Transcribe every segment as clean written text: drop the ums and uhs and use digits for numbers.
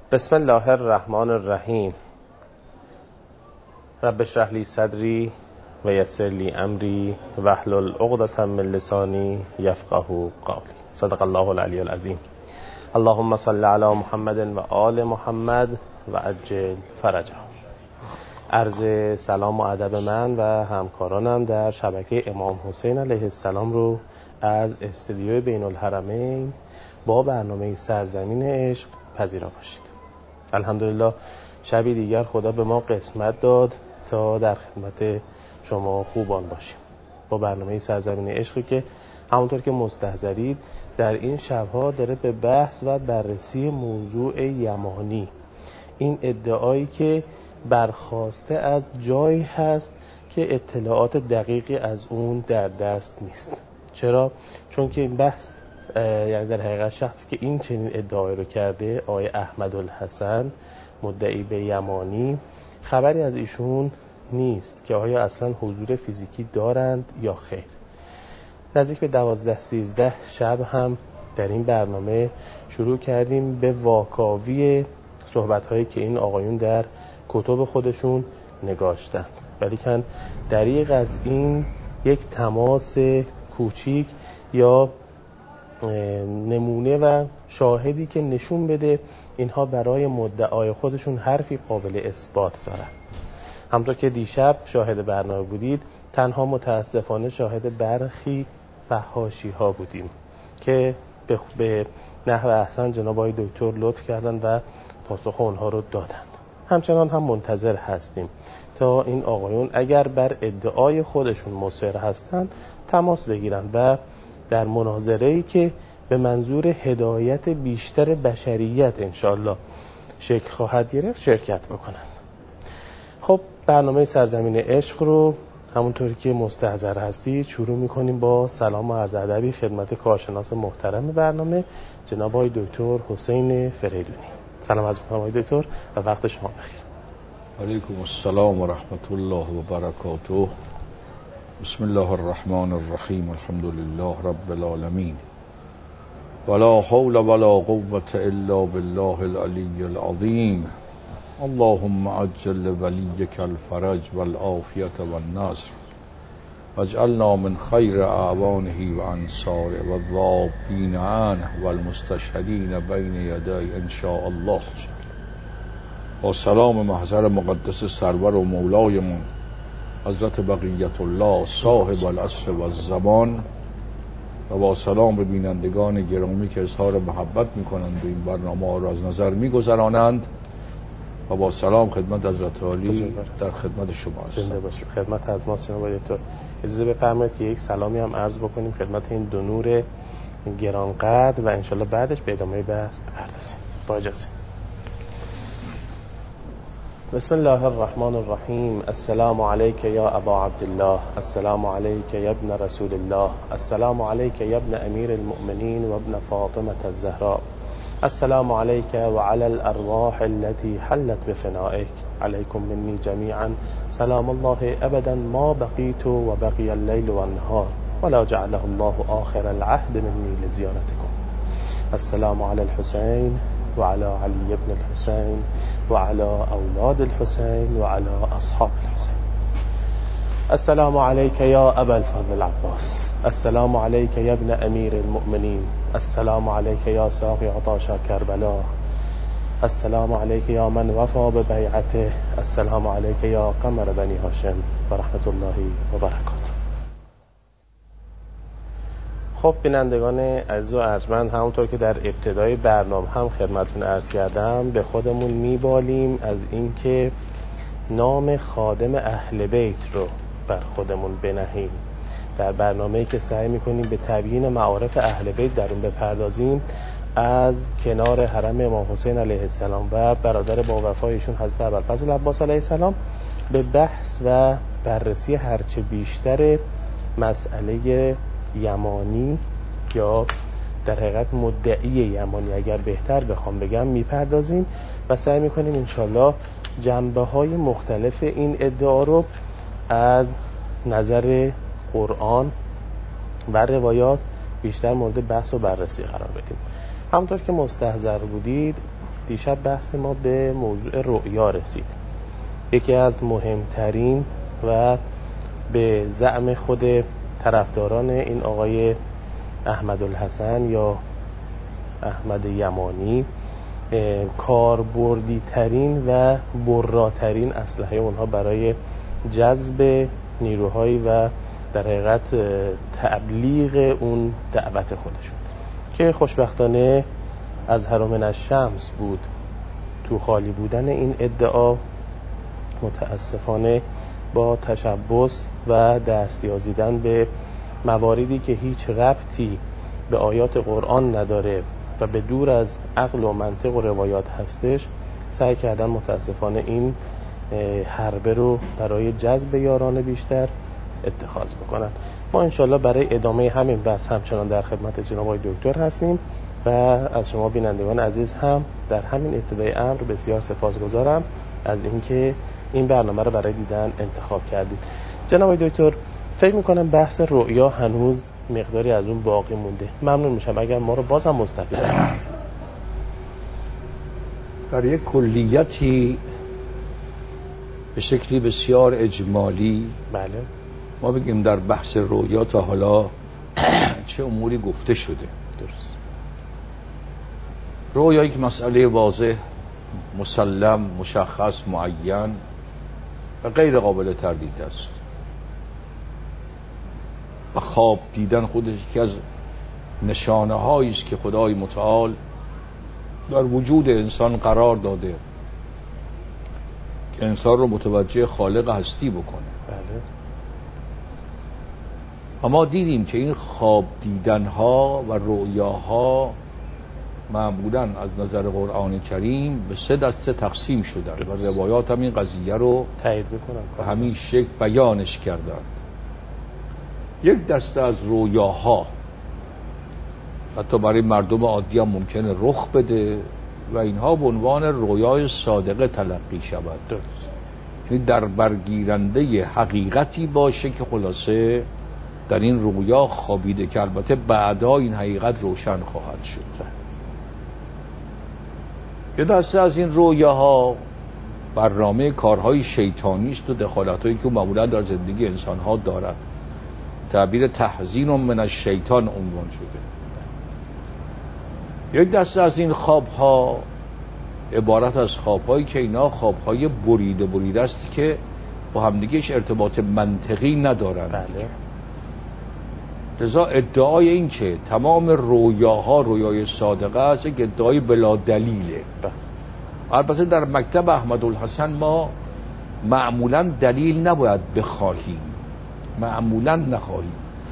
بسم الله الرحمن الرحیم. رب اشرح لی صدری و یسر لی امری واحلل عقدة من لسانی یفقهوا قولی. صدق الله العلی العظیم. اللهم صل علی محمد و آل محمد و عجل فرجه. عرض سلام و ادب من و همکارانم در شبکه امام حسین علیه السلام رو از استودیوی بین الحرمین با برنامه سرزمین عشق پذیرا باشید. الحمدلله شبی دیگر خدا به ما قسمت داد تا در خدمت شما خوبان باشیم با برنامه سرزمین عشقی که همونطور که مستحضرید در این شبها داره به بحث و بررسی موضوع یمانی، این ادعایی که برخواسته از جایی هست که اطلاعات دقیقی از اون در دست نیست. چرا؟ چون که این بحث یعنی در حقیقت شخصی که این چنین ادعایی رو کرده، آقای احمدالحسن مدعی به یمانی، خبری از ایشون نیست که آیا اصلا حضور فیزیکی دارند یا خیر. نزدیک به 12-13 شب هم در این برنامه شروع کردیم به واکاوی صحبت‌هایی که این آقایون در کتب خودشون نگاشتند، ولیکن دریغ از این یک تماس کوچیک یا نمونه و شاهدی که نشون بده اینها برای مدعای خودشون حرفی قابل اثبات دارن. همونطور که دیشب شاهد برنامه بودید، تنها متاسفانه شاهد برخی فحاشی ها بودیم که به نحو احسن جناب آقای دکتر لطف کردن و پاسخ اونها رو دادند. همچنان هم منتظر هستیم تا این آقایون اگر بر ادعای خودشون مصر هستند تماس بگیرن و در مناظره‌ای که به منظور هدایت بیشتر بشریت انشالله شکل خواهد گرفت شرکت بکنند. خب برنامه سرزمین عشق رو همونطوری که مستحضر هستید شروع میکنیم با سلام و عرض ادبی خدمت کارشناس محترم برنامه جناب آقای دکتر حسین فریدونی. سلام از آقای دکتر و وقت شما بخیر. علیکم السلام و رحمت الله و برکاته. بسم الله الرحمن الرحیم. الحمد لله رب العالمین. ولا حول ولا قوة الا بالله العلی العظیم. اللهم عجل ولیک الفرج والعافیة والنصر واجعلنا من خیر اعوانه و انصار والذابین عنه والمستشهدین بین یدی ان شاء الله. با سلام محضر مقدس سرور و مولایمون حضرت بقیت الله صاحب العصر و الزمان و با سلام به بینندگان گرامی که اظهار محبت میکنند و این برنامه را از نظر میگذرانند و با سلام خدمت حضرت عالی در خدمت شما هستم. زنده باشید. خدمت از ما جناب دکتر. اجازه بفرمایید که یک سلامی هم عرض بکنیم خدمت این دو نور گرانقدر و انشالله بعدش به ادامه بحث بپردازیم. با اجازه. بسم الله الرحمن الرحیم. السلام علیک یا ابا عبدالله، السلام علیک یا ابن رسول الله، السلام علیک یا ابن امیر المؤمنین و ابن فاطمة الزهراء، السلام علیک و علی الارواح التي حلت بفنائک، علیکم منی جمیعا سلام الله ابدا ما بقیت و بقی اللیل و النهار ولا جعله الله آخر العهد منی لزیارتکم. السلام علی الحسین و علی علی ابن الحسین و علی اولاد الحسین و علی اصحاب الحسین. السلام علیک یا ابا الفضل العباس، السلام علیک یا ابن امیر المؤمنین، السلام علیک یا ساقی عطاشا کربلا، السلام علیک یا من وفا ببیعته، السلام علیک یا قمر بنی هاشم و رحمت الله و برکاته. خب بینندگان عزیز و ارجمند، همونطور که در ابتدای برنامه هم خدمتون عرض کردم به خودمون میبالیم از اینکه نام خادم اهل بیت رو بر خودمون بنهیم. در برنامه‌ای که سعی میکنیم به تبیین معارف اهل بیت در اون بپردازیم، از کنار حرم امام حسین علیه السلام و برادر با وفایشون حضرت ابوالفضل عباس علیه السلام به بحث و بررسی هرچه بیشتر مسئله یمانی یا در حقیقت مدعی یمانی اگر بهتر بخوام بگم میپردازیم و سعی میکنیم انشالله جنبه های مختلف این ادعا رو از نظر قرآن و روایات بیشتر مورد بحث و بررسی قرار بدیم. همونطور که مستحضر بودید دیشب بحث ما به موضوع رؤیا رسید. یکی از مهمترین و به زعم خود طرفداران این آقای احمدالحسن یا احمد یمانی کاربردی ترین و براترین اسلحه اونها برای جذب نیروهایی و در حقیقت تبلیغ اون دعوت خودشون که خوشبختانه از من الشمس بود تو خالی بودن این ادعا متاسفانه با تشبث و دستیازیدن به مواردی که هیچ ربطی به آیات قرآن نداره و به دور از عقل و منطق و روایات هستش سعی کردن متاسفانه این حربه رو برای جذب یاران بیشتر اتخاذ بکنن. ما انشالله برای ادامه همین بحث همچنان در خدمت جناب آقای دکتر هستیم و از شما بینندگان عزیز هم در همین ابتدای امر بسیار سپاسگزارم از اینکه این برنامه رو برای دیدن انتخاب کردید. جناب آقای دکتر، فکر میکنم بحث رؤیا هنوز مقداری از اون باقی مونده. ممنون میشم اگر ما رو باز هم مستفیض کنید. در یک کلیتی به شکلی بسیار اجمالی بله ما بگیم در بحث رؤیا تا حالا چه اموری گفته شده. درست. رؤیا یک مسئله واضح، مسلم، مشخص، معین و غیر قابل تردید است و خواب دیدن خودش یکی از نشانه هایی است که خدای متعال در وجود انسان قرار داده که انسان رو متوجه خالق هستی بکنه. بله. اما دیدیم که این خواب دیدن ها و رؤیاها معمولاً از نظر قرآن کریم به 3 دسته تقسیم شدن و روایات هم این قضیه رو تایید میکنن به همین شکل بیانش کردند. یک دسته از رؤیاها حتی برای مردم عادی هم ممکنه رخ بده و اینها به عنوان رؤیای صادقه تلقی شود. درست. یعنی در برگیرنده حقیقتی باشه که خلاصه در این رؤیا خوابیده که البته بعدا این حقیقت روشن خواهد شد. یه دسته از این رؤیاها برنامه کارهای شیطانی است و دخالتایی که معمولا در زندگی انسانها دارد. تعبیر تحزین من الشیطان عنوان شده. یک دسته از این خوابها عبارت از خوابهایی که اینا خوابهای بریده است که با همدیگهش ارتباط منطقی ندارند. بله. لذا ادعای این که تمام رویاها رویای صادقه است یک ادعای بلا دلیله. البته در مکتب احمدالحسن ما معمولا دلیل نباید بخواهیم، معمولا نخواهیم.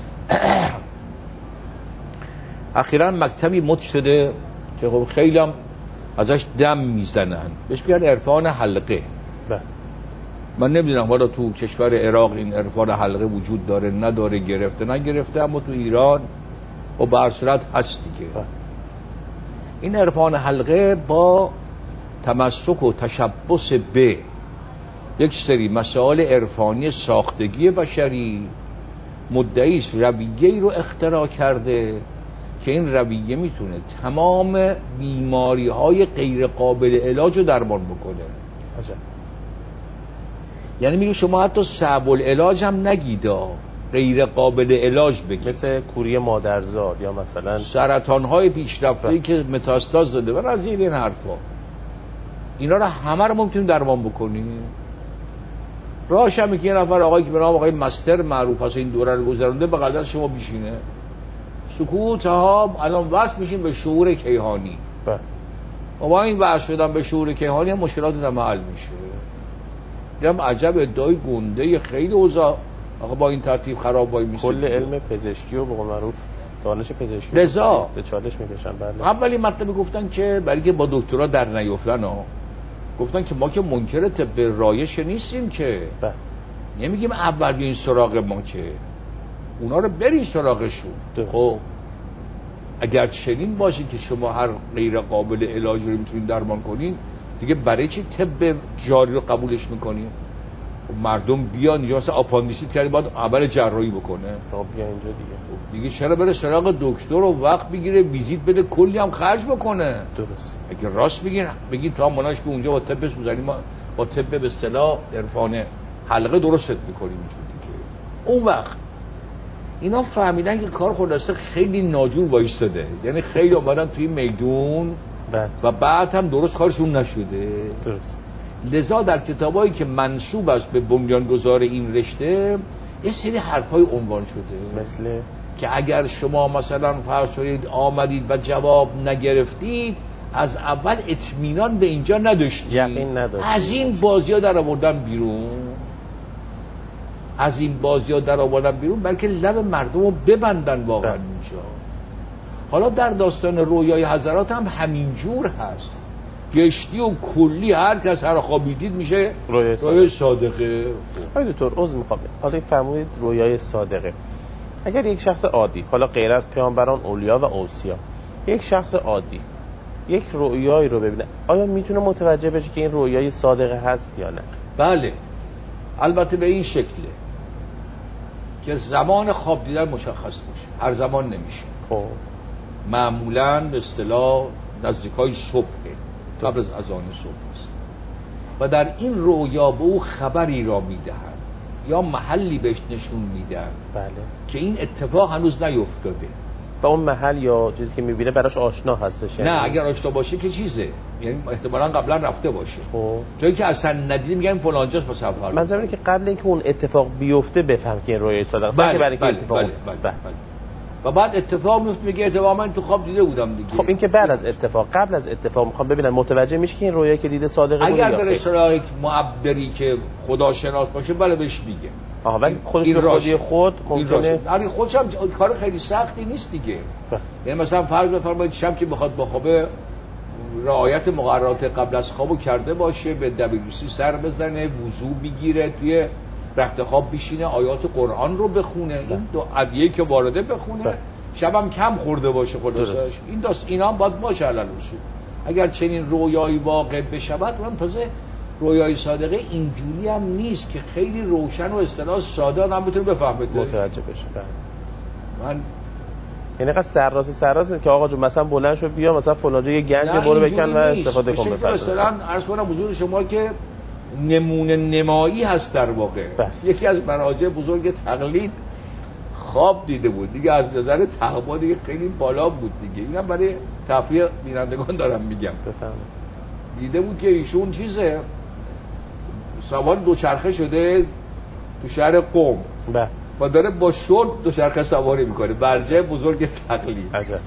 اخیراً مکتبی مد شده که خب خیلی هم ازش دم میزنن، بهش میگن عرفان حلقه. من نمیدونم حالا تو کشور عراق این عرفان حلقه وجود داره نداره، گرفته نگرفته، اما تو ایران و به هر صورت هست دیگه. این عرفان حلقه با تمسک و تشبث به یک سری مسائل عرفانی ساختگی بشری مدعی است رویه‌ای رو اختراع کرده که این رویه میتونه تمام بیماری‌های غیر قابل علاج رو درمان بکنه. عجب. یعنی میگه شما حتی صعب العلاج هم نگیدا، غیر قابل علاج بگید، مثل کوری مادرزاد یا مثلا سرطان‌های پیشرفته‌ای که متاستاز داده و از این حرفا، اینا رو همه رو ممکنه درمان بکنی. راهش هم که یه نفر آقایی که به نام آقای مستر معروف هست این دوره رو گذرونده به قدرت شما بیشینه سکوت ها الان وصل میشیم به شعور کیهانی. و با این وصل شدن به شعور کیهانی هم مشکلات در محل میشه. دیدم عجب ادعای گنده، خیلی اوضاع آقا با این ترتیب خراب وای میشه. کل علم پزشکی و به قول معروف دانش پزشکی رضا به چالش میکشن. بله. اولی مطلبی گفتن که برای که با دکترا در نیفتن ها، گفتن که ما که منکر طب رایج نیستیم که نمیگیم اول بیاین سراغ ما، که اونا رو برین سراغشون. خب اگر چنین باشه که شما هر غیر قابل علاج رو میتونید درمان کنین، دیگه برای چی طب جاری رو قبولش میکنین؟ مردم بیان اینجا مثلا آپاندیسیت کردی باید اول جراحی بکنه. بیا اینجا دیگه چرا بره سراغ دکتر و وقت بگیره ویزیت بده کلی هم خرج بکنه؟ درست. اگه راست بگین تو هم مناش به اونجا با طب سوزنی ما با طب به اصطلاح عرفان حلقه درست میکنیم اینجوری که اون وقت اینا فهمیدن که کار خلاصه خیلی ناجور وایستاده، یعنی خیلی اومدن توی میدون و بعد هم درست کارشون نشده. درست. لذا در کتابایی که منسوب است به بنیانگذار این رشته یه سری حرفای عنوان شده، مثل که اگر شما مثلا فرض کنید آمدید و جواب نگرفتید از اول اطمینان به اینجا نداشتید، یقین نداشتید، از این بازی‌ها در آوردن بیرون، بلکه لب مردم رو ببندن واقعا اینجا. حالا در داستان رویای حضرات هم همین جور هست، گشتی و کلی هر کس هر خوابیدید میشه رویای صادقه. آقای دکتر عذر میخوام، حالا فرمودید رویای صادقه. اگر یک شخص عادی، حالا غیر از پیامبران، اولیا و اوصیا، یک شخص عادی یک رویایی رو ببینه، آیا میتونه متوجه بشه که این رویای صادقه هست یا نه؟ بله، البته به این شکله که زمان خواب دیدن مشخص باشه، هر زمان نمیشه. خب معمولاً به اصطلاح نزدیکای صبح قبل از اذان صبح است و در این رویا به او خبری را میدهند یا محلی بهش نشون میدن بله که این اتفاق هنوز نیفتاده و اون محل یا چیزی که میبینه براش آشنا هستش. نه اگر آشنا باشه که چیزه، یعنی احتمالاً قبلا رفته باشه. خب جایی که اصلا ندیده میگن فلانجاست مثلا فرض. منظورم اینه که قبل اینکه اون اتفاق بیفته بفهم که این رویای صادقه است، که برای اینکه اتفاق بله. و بعد اتفاق میفته میگه اتفاقا من تو خواب دیده بودم دیگه. خب این که بعد از اتفاق، قبل از اتفاق میخوام ببینن متوجه میشه که این رویایی که دیده صادقه بود یا اگر در سراغ معبری که خداشناس باشه بله بهش میگه. ولی خودش به خودی خود ممکنه یعنی خودش هم کار خیلی سختی نیست دیگه. یعنی مثلا فرض بفرمایید شب که بخواد بخوابه رعایت مقررات قبل از خوابو کرده باشه، به دبیرسی سر بزنه، وضو بگیره، توی رخت خواب بشینه، آیات قرآن رو بخونه، این دو ادعیه که وارده بخونه، شبم کم خورده باشه خلاصش. اینا هم باید باشه علل اصول. اگر چنین رویایی واقع بشود، اونم تازه رویای صادقه اینجوری هم نیست که خیلی روشن و اصطلاح ساده آدم بتونه بفهمه متوجه بشه. من یعنی قصد سرراست که آقا جون مثلا بلند شو بیا مثلا فلان جا یه گنج برو بکن و استفاده کن بپرس. مثلا عرض کنم حضور شما که نمونه نمایی هست در واقع. یکی از مراجع بزرگ تقلید خواب دیده بود دیگه، از نظر تقوا دیگه خیلی بالا بود دیگه. اینم برای تفریح بینندگان دارم میگم. دیده بود که ایشون چیزه سوار دوچرخه شده تو شهر قم و داره با شورت دوچرخه سواری میکنه، برجه بزرگ تقلید. عجب.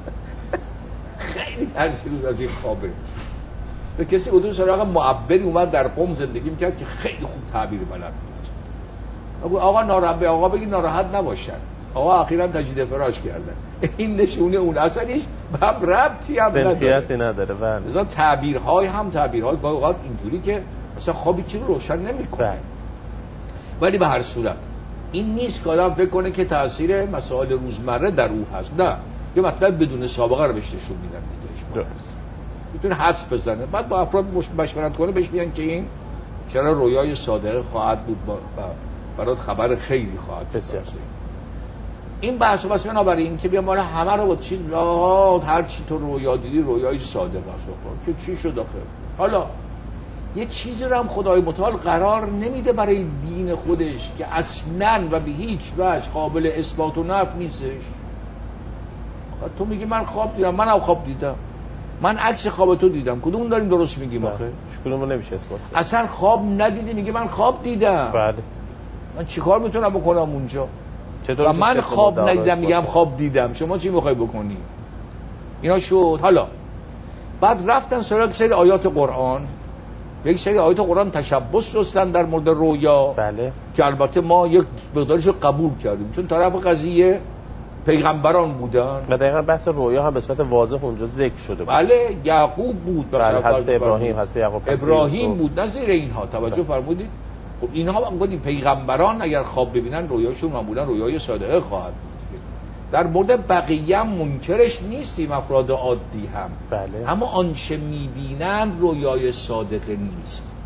خیلی ترسید از این خوابه. به کسی بودون سراغ معبری اومد در قم زندگی میکرد که خیلی خوب تعبیر بلد بود. آقا ناراحت، به آقا بگی ناراحت نباشن، آقا اخیراً تجدید فراش کردن. این نشونه اون اصلا هیچ ربطی هم نداره. بله. مثلا تعبیرهای گاهی اوقات اینجوری که مثلا خوابی چی رو روشن نمیکنه. ولی به هر صورت این نیست که آدم فکر کنه که تاثیر مسائل روزمره در او هست. نه، یه مطلب بدون سابقه رو بهش نشون میدن دیگه. میتونه حدس بزنه، بعد با افراد مشورت کنه، بهش میگن که این چرا رویای صادقه خواهد بود و برات خبر خیلی خواهد بسیار. این بحث واسه بنابراین که بیام بالا همه رو با چیز هر چی تو رویا دیدی رویای صادقه است که چی شد آخه. حالا یه چیزی رو هم خدای متعال قرار نمیده برای دین خودش که اصلاً و به هیچ وجه قابل اثبات و نفی نیستش. تو میگی من خواب دیدم، منم خواب دیدم، من عکس خواب تو دیدم، کدوم داریم درست میگیم آخه؟ کدومو نمیشه اثبات. اصلا خواب ندیدی میگه من خواب دیدم. بله. من چیکار میتونم بکنم اونجا؟ و من خواب ندیدم میگم خواب دیدم، شما چی میخوای بکنی؟ اینا شد. حالا بعد رفتن سراغ سری آیات قرآن، یک سری آیات قرآن تشبث رستن در مورد رویا. بله. که البته ما یک مقدارش قبول کردیم چون طرف قضیه پیغمبران بودن و دقیقاً بحث رویا هم به صورت واضح اونجا ذکر شده بود. بله، یعقوب بود، بله، حضرت ابراهیم، حضرت یعقوب، ابراهیم بود، نظیر اینها. توجه فرمودید؟ خب اینها هم گفتیم پیغمبران اگر خواب ببینن رویاشون معمولا رویای صادقه خواهد بود. در مورد بقیه هم منکرش نیستیم، افراد عادی هم. بله. اما آنچه میبینن رویای صادقه نیست.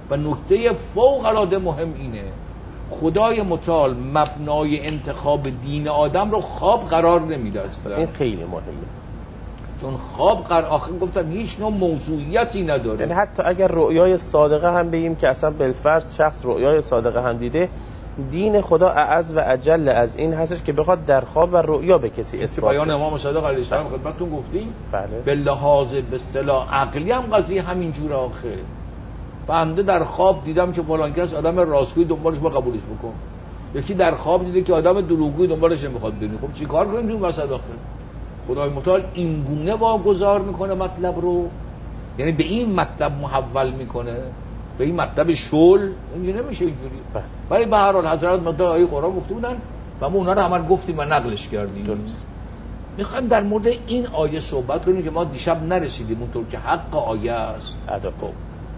و نکته فوق العاده مهم اینه خدای متعال مبنای انتخاب دین آدم رو خواب قرار نمیده. این خیلی مهمه، چون خواب آخر گفتم هیچ نوع موضوعیتی نداره. یعنی حتی اگر رؤیای صادقه هم بگیم که اصلا بالفرض شخص رؤیای صادقه هم دیده، دین خدا اعز و اجل از این هستش که بخواد در خواب و رؤیا به کسی اثبات بیان بشه. امام صادق علیه السلام خدمتتون گفتیم. بله. به لحاظ به اصطلاح عقلی هم قضیه همین جوره. آخه بنده در خواب دیدم که فلان کس آدم راستگوی دنبالش با قبولش بکن، یکی در خواب دیده که آدم دروغگوی دنبالش نمیخواد ببینه. خب چیکار کنیم تو این وسط؟ آخه خدای متعال این گونه واگذار میکنه مطلب رو، یعنی به این مطلب محول میکنه، به این مطلب شل. این نمیشه اینجوری. ولی به هر حال حضرت مقدار آیه قرآن گفته بودن و ما اونا رو همه گفتیم و نقلش کردیم. درست. میخوایم در مورد این آیه صحبت کنیم که ما دیشب نرسیدیم اونطور که حق آیه است. خب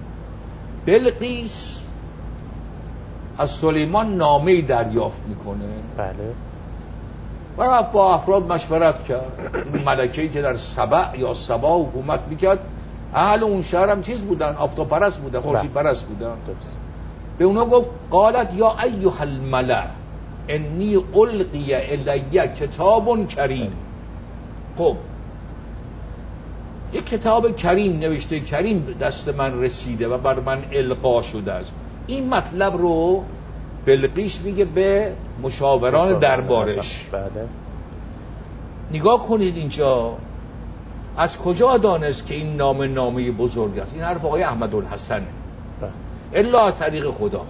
بلقیس از سلیمان نامه‌ای دریافت میکنه. بله. و با افراد مشورت کرد. این ملکه‌ای که در سبع یا سبا حکومت میکرد، اهل اون شهر هم چیز بودن، آفتاب پرست بودن، خورشید پرست بودن. به اونا گفت قالت یا ایها الملأ انی القی الی کتاب کریم. خب یک کتاب کریم، نوشته کریم دست من رسیده و بر من القا شده است. این مطلب رو بلقیس میگه به مشاوران دربارش. بله. نگاه کنید اینجا از کجا دانست که این نامه بزرگ است؟ این حرف آقای احمدالحسن الا از طریق خدا.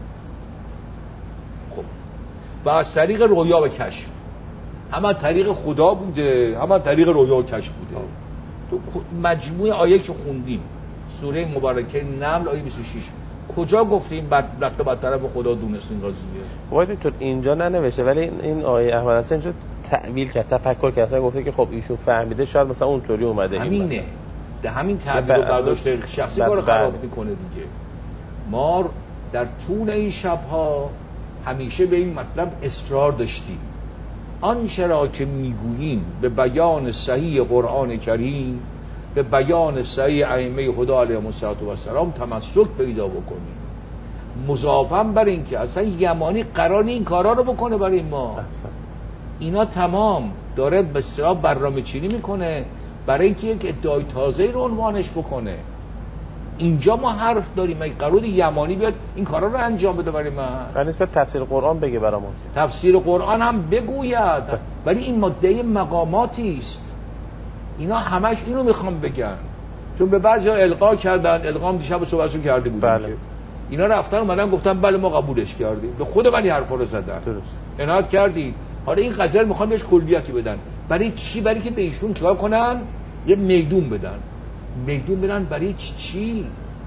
خب و از طریق رویا و کشف. هم از طریق خدا بوده، هم از طریق رویا و کشف بوده. تو مجموعه آیه که خوندیم سوره مبارکه نمل آیه 26 کجا گفتیم بعد طرف خدا دونست این قضیه؟ خب دکتر اینجا ننوشته، ولی این آیه احمدحسن اینجا تعویل کرد، تفکر کرد، گفته که خب ایشون فهمیده شاید مثلا اونطوری اومده. همینه، ده همین تعبیر و برداشت شخصی کارو خراب میکنه دیگه. ما در طول این شبها همیشه به این مطلب اصرار داشتیم. آنچه را که میگوییم به بیان صحیح قرآن کریم، به بیان صحیح ائمه خدا علیهم السلام تمسک پیدا بکنیم. مضافاً بر این که اصلا یمانی قرار این کارا رو بکنه برای ما. اینا تمام داره به اصطلاح برنامه چینی میکنه برای اینکه یک ادعای تازه رو عنوانش بکنه. اینجا ما حرف داریم مگه قرار یمانی بیاد این کارا رو انجام بده برای من؟ و نسبت تفسیر قرآن بگه برامون، تفسیر قرآن هم بگوید، ولی این ماده مقاماتی است. اینا همش اینو میخوام بگن، چون به بعضیا القا کردن، القام دیشب صحبتشو کرده بودیم. بله. اینا رفتن اومدن گفتن بله ما قبولش کردیم، به خود من این حرفا رو زدن. درست. عنایت کردید. حالا این قضیه میخوان بهش کلیاتی بدن. برای چی؟ برای که به ایشون چیکار کنن؟ یه میدون بدن. برای چی؟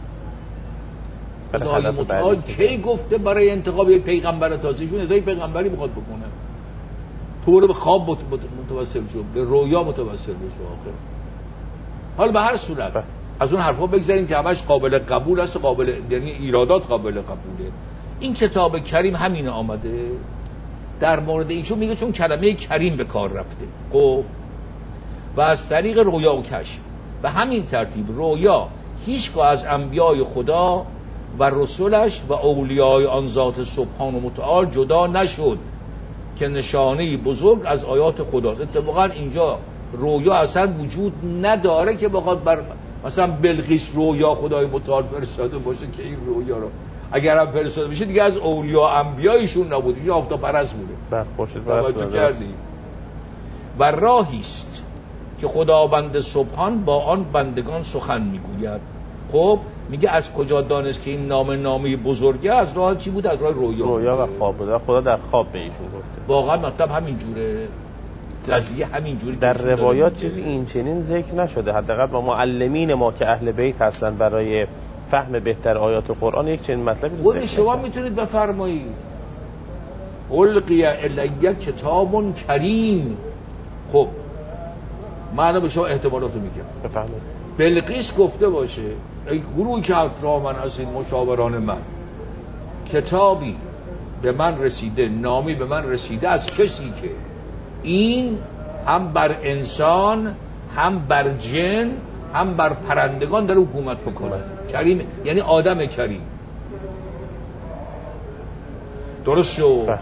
خدای متعال کی گفته برای انتخاب یک پیغمبر تازهشون ادای پیغمبری میخواد بکنه؟ تو رو به خواب متوسل شو، به رویا متوسل بشو. آخر حالا به هر صورت از اون حرفا بگذاریم که همش قابل قبول است، یعنی ایرادات قابل قبوله. این کتاب کریم همین آمده در مورد ایشون میگه چون کلمه کریم به کار رفته. خب و از طریق رویا و کشف. به همین ترتیب رویا هیچگاه از انبیای خدا و رسولش و اولیای آن ذات سبحان و متعال جدا نشد که نشانه بزرگ از آیات خداست. اتفاقا اینجا رویا اصلا وجود نداره که بخواد بر مثلا بلقیس رویا خدای متعال فرستاده باشه که این رویا رو اگر هم فرستاده بشه دیگه از اولیاء انبیایشون نبود، این آفتاب پرست بوده. بر خورشید پرست بوده. و راهی است که خداوند سبحان با آن بندگان سخن میگوید. خب میگه از کجا دانست که این نامه بزرگه؟ از راه چی بود؟ از راه رویا و خواب بوده. خدا در خواب به ایشون گفته. واقعا مطلب همین جوره، قضیه همین جوری. در روایات چیزی این چنین ذکر نشده، حداقل با معلمین ما که اهل بیت هستن برای فهم بهتر آیات قرآن یک چنین مطلبی رو ذکر شما میتونید بفرمایید القی الی کتاب کریم. خب من به شما احتمالاتو میگم بفرمایید. بلقیس گفته باشه ای گروهی که اطراف من هستین مشاوران من، کتابی به من رسیده، نامی به من رسیده از کسی که این هم بر انسان، هم بر جن، هم بر پرندگان در حکومت بکنه. کریم یعنی آدم کریم. درست شد.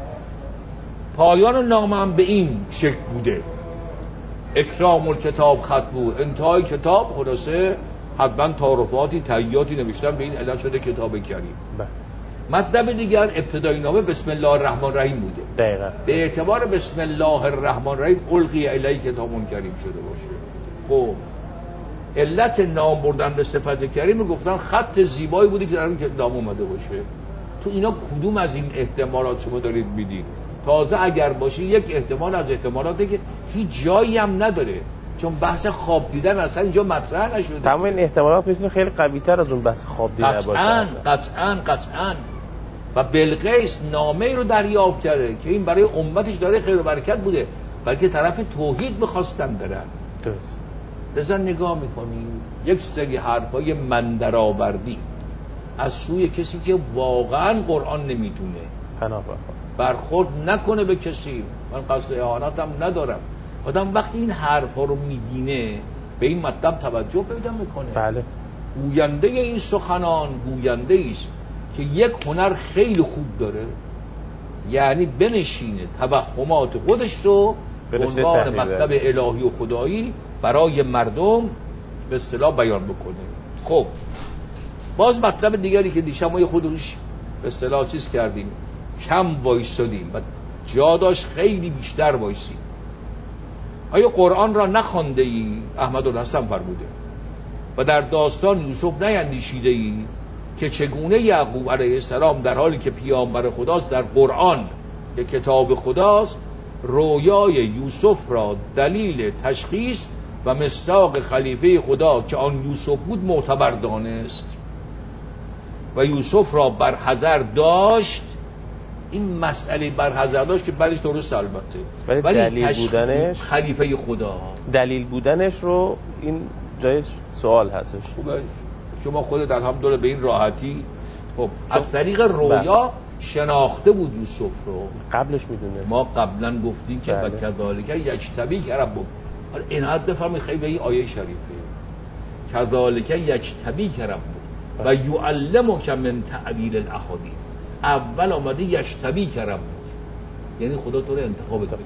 پایان نامه هم به این شکل بوده، اکرام الکتاب خط بود، انتهای کتاب خلاصه حتما تعارفاتی تحییاتی نوشتن به این علت شده کتاب کریم. مطلب دیگر ابتدای نامه بسم الله الرحمن الرحیم بوده. دقیقاً. به اعتبار بسم الله الرحمن الرحیم القی الیک کتاب کریم شده باشه. خب علت نام بردن به صفت کریم گفتن خط زیبایی بوده که در اون نام اومده باشه. تو اینا کدوم از این احتمالات شما دارید میدید؟ تازه اگر باشه یک احتمال از احتمالاتی که هیچ جایی هم نداره، چون بحث خواب دیدن اصلا اینجا مطرح نشده. تمام این احتمالات میتونه خیلی قوی‌تر از اون بحث خواب دیدن باشه. قطعاً. و بلقیس نامه ای رو دریافت کرده که این برای امتش داره خیر و برکت بوده، بلکه طرف توحید می‌خواستن برن. درست. لذا نگاه می‌کنی یک سری حرفای من درآوردی از سوی کسی که واقعاً قرآن نمی‌دونه، برخورد نکنه به کسی. من قصد اهانت هم ندارم. آدم وقتی این حرفا رو می‌بینه به این مطلب توجه پیدا می‌کنه. بله. گوینده این سخنان گوینده است که یک هنر خیلی خوب داره، یعنی بنشینه توهمات خودش رو به عنوان مطلب الهی و خدایی برای مردم به اصطلاح بیان بکنه. خب باز مطلب دیگری که دیشب ما خودش به اصطلاح چیز کردیم، کم وایسادیم و جا داشت خیلی بیشتر وایسیم. آیا قرآن را نخوانده ای؟ احمدالحسن فرموده و در داستان یوسف نیندیشیده ای که چگونه یعقوب علیه السلام در حالی که پیامبر خداست، در قرآن که کتاب خداست، رویای یوسف را دلیل تشخیص و مصداق خلیفه خدا که آن یوسف بود معتبر دانست و یوسف را برحذر داشت. این مسئله برحذر داشت که بعدش درست البته، ولی دلیل بودنش خلیفه خدا، دلیل بودنش رو این جای سوال هستش. خوبه شما خودت الحمدلله به این راحتی خب از طریق رویا شناخته بود یوسف رو، قبلش میدونست. ما قبلا گفتیم که کذالک یجتبیک ربک. عنایت بفرمایید خیلی به این آیه شریفه، کذالک یجتبیک ربک و یعلمک من تعبیر الاحادیث. اول آمده یجتبیک ربک، یعنی خدا تو رو انتخاب میکنه.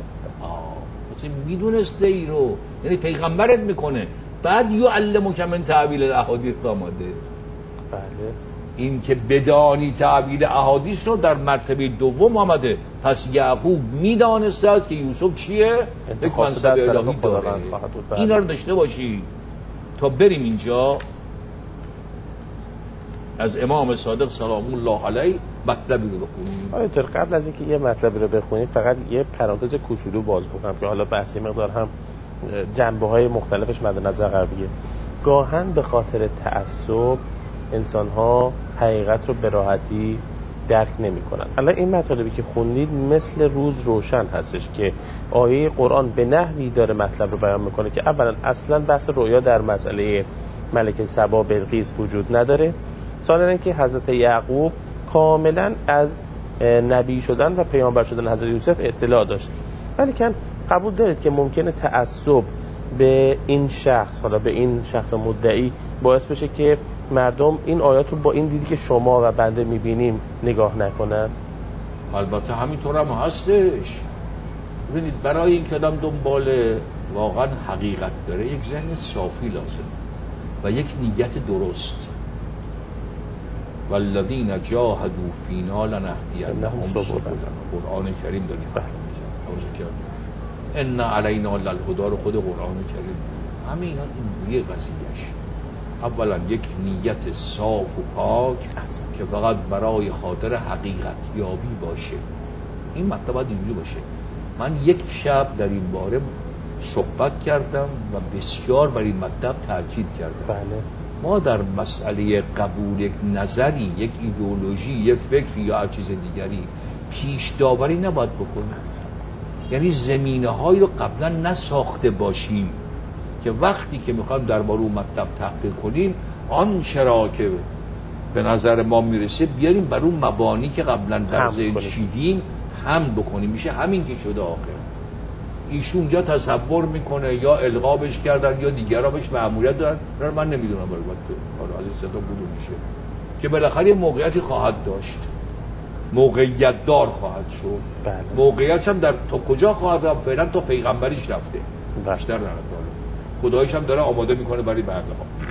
مثلا میدونسته ای رو، یعنی پیغمبرت میکنه، بعد یعلمک من تعبیر الاحادیث آمده. بله. این که بدانی تعبیر احادیث رو در مرتبه دوم آمده. پس یعقوب میدانسته است که یوسف چیه؟ یک منصب الهی داره. این رو داشته باشی تا بریم اینجا از امام صادق سلام الله علیه مطلبی رو بخونیم. آیت‌الله قبل از اینکه یه مطلبی رو بخونیم فقط یه پرانتز کوچولو باز بکنم که حالا بحثی مقدار هم جنبه‌های مختلفش مد نظر قرار بگیره. گاهن به خاطر تعصب انسان‌ها حقیقت رو به راحتی درک نمی‌کنن. الان این مطالبی که خوندید مثل روز روشن هستش که آیه قرآن به نحوی داره مطلب رو بیان می‌کنه که اولا اصلاً بحث رویا در مسئله ملکه سبا بلقیس وجود نداره. ثانیاً که حضرت یعقوب کاملاً از نبی شدن و پیامبر شدن حضرت یوسف اطلاع داشت. ولی که قبول دارید که ممکنه تعصب به این شخص، حالا به این شخص مدعی، باعث بشه که مردم این آیات رو با این دیدی که شما و بنده می‌بینیم نگاه نکنن؟ البته همینطور هم هستش. ببینید برای این که آدم دنبال واقعا حقیقت داره یک ذهن صافی لازم و یک نیت درست. والذین جاهدوا فینا لنهدینهم سبلنا. قرآن کریم داریم حافظ کرد. ان علینا للهدی رو خود قرآن کریم. همه اینا اینجوری قضیهش. اولا یک نیت صاف و پاک که فقط برای خاطر حقیقت یابی باشه. این مطلب باید اینجوری باشه. من یک شب در این باره صحبت کردم و بسیار بر این مطلب تاکید کردم. بله. ما در مسئله قبول یک نظری، یک ایدئولوژی، یک فکری یا هر چیز دیگری پیش داوری نباید بکنیم. یعنی زمینه‌هایی رو قبلا نساخته باشیم که وقتی که میخوایم درباره اون مطلب تحقیق کنیم آنچه را که به نظر ما میرسه بیاریم بر اون مبانی که قبلا در ذهن چیدیم هم بکنیم. میشه همین که شده آخر. ایشون یا تصور میکنه یا القابش کردن یا دیگرها بهش مأموریت دارن. من نمیدونم البته حالا از این صدا بودو میشه. که بالاخره موقعیتی خواهد داشت، موقعیت دار خواهد شد. بله. موقعیت هم در تا کجا خواهد رفت؟ فعلا تا پیغمبریش رفته، بیشتر نه، خدایش هم داره آماده میکنه برای بعدها،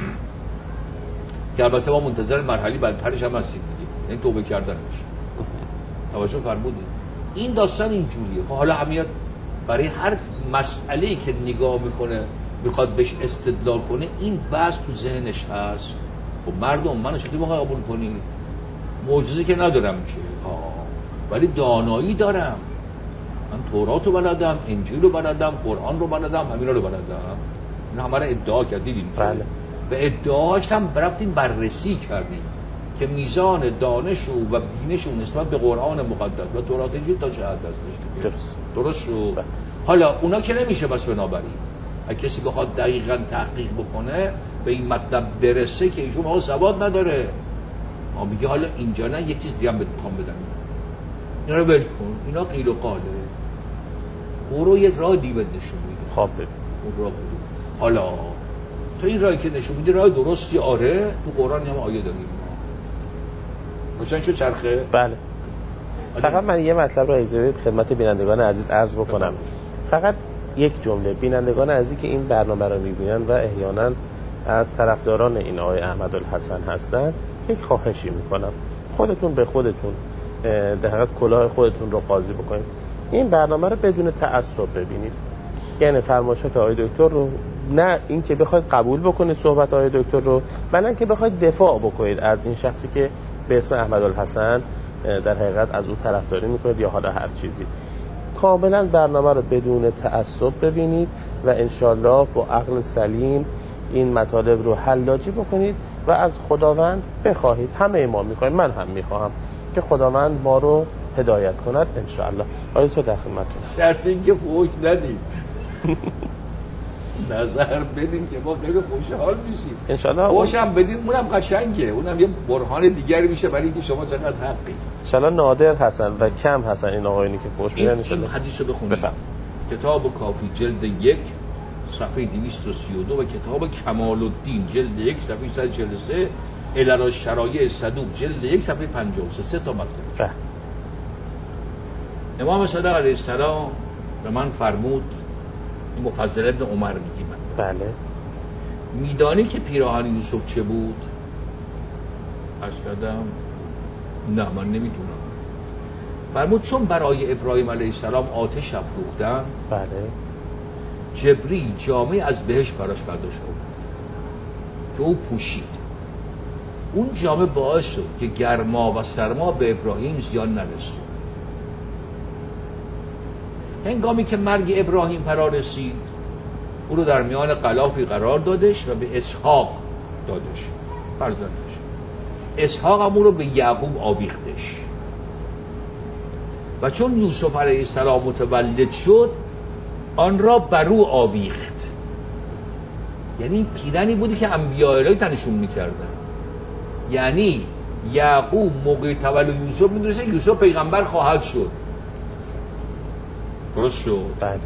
که البته ما منتظر مرحله بعدترش هم هستیم دیگه، این توبه کردنش. توجه فرمودید؟ این داستان اینجوریه. حالا همیت برای هر مسئله‌ای که نگاه میکنه میخواد بهش استدلال کنه، این بحث تو ذهنش هست. خب مردم، من چطوری بخوای قبول کنی؟ معجزه که ندارم که، ولی دانایی دارم. من تورات رو بلدم، انجیل رو بلدم، قرآن رو بلدم، همینا رو بلدم. این همه رو ادعا کردیم. بله. به ادعاش هم رفتیم بررسی کردیم که میزان دانش و بینش نسبت به قرآن مقدس و تورات انجیل تا چه حد هستش. درست شد. بله. حالا اونا که نمیشه بس بنابراین اگه کسی بخواد دقیقاً تحقیق بکنه به این مطلب برسه که ایشون آقا سواد نداره، میگه حالا اینجا نه، یک چیز دیگه هم بخوام بدم، اینا رو ول کن، اینا قیل و قاله، برو یه راه دیگه نشون میده. خب ببین اون راه برو. حالا تو این راهی که نشون میدی راه درستی؟ آره، تو قرآن هم آیه داریم. روشن شد چرخه؟ بله. فقط من یه مطلب رو اجازه بدید خدمت بینندگان عزیز عرض بکنم. فقط یک جمله. بینندگان عزیزی که این برنامه رو میبینن و احیانا از طرفداران این آقای احمدالحسن هستن، یک خواهشی میکنم، خودتون به خودتون در حقیقت کلاه خودتون رو قاضی بکنید. این برنامه رو بدون تعصب ببینید، یعنی فرمایشات آقای دکتر رو نه اینکه بخواید قبول بکنید صحبت آقای دکتر رو، بلکه اینکه بخواید دفاع بکنید از این شخصی که به اسم احمدالحسن در حقیقت از او طرفداری میکنید یا حالا هر چیزی. کاملا برنامه رو بدون تعصب ببینید و انشالله با عقل سلیم این مطالب رو حلاجی بکنید و از خداوند بخواهید. همه ما میخوایم، من هم میخواهم که خداوند ما رو هدایت کند انشالله. آیا تو در خدمتتون هست؟ شرط اینکه فوش ندید نظر بدین که ما خیلی خوشحال میشیم. انشالله فوش هم بدین، اونم قشنگه، اونم یه برهان دیگری میشه برای اینکه شما چقدر حقی. انشالله نادر هستن و کم هستن این آقایونی که فوش میدن. انشالله این حدیث رو بخونید. کتاب کافی جلد 1 صفحه 232 و کتاب کمال الدین جلد 1 صفحه 143، علل الشرایع صدوق جلد 1 صفحه 53. 3 تا مطلب. امام صادق علیه السلام به من فرمود، این مفضل ابن عمر میگی من، بله، میدانی که پیراهن یوسف چه بود؟ عرض کردم نه من نمیدونم. فرمود چون برای ابراهیم علیه السلام آتش افروختند، بله، جبریل جامه از بهشت براش برداشت آورد که او پوشید. اون جامه باعث شد که گرما و سرما به ابراهیم زیان نرسید. هنگامی که مرگ ابراهیم فرا رسید، او رو در میان غلافی قرار دادش و به اسحاق دادش، فرزندش. اسحاق هم او رو به یعقوب آویختش و چون یوسف علیه السلام متولد شد آن را بر او آویخت. یعنی پیرنی بودی که انبیاء الهی تنشون میکردن. یعنی یعقوب موقع تولد یوسف میدونسته یوسف پیغمبر خواهد شد. درست شد؟ بله.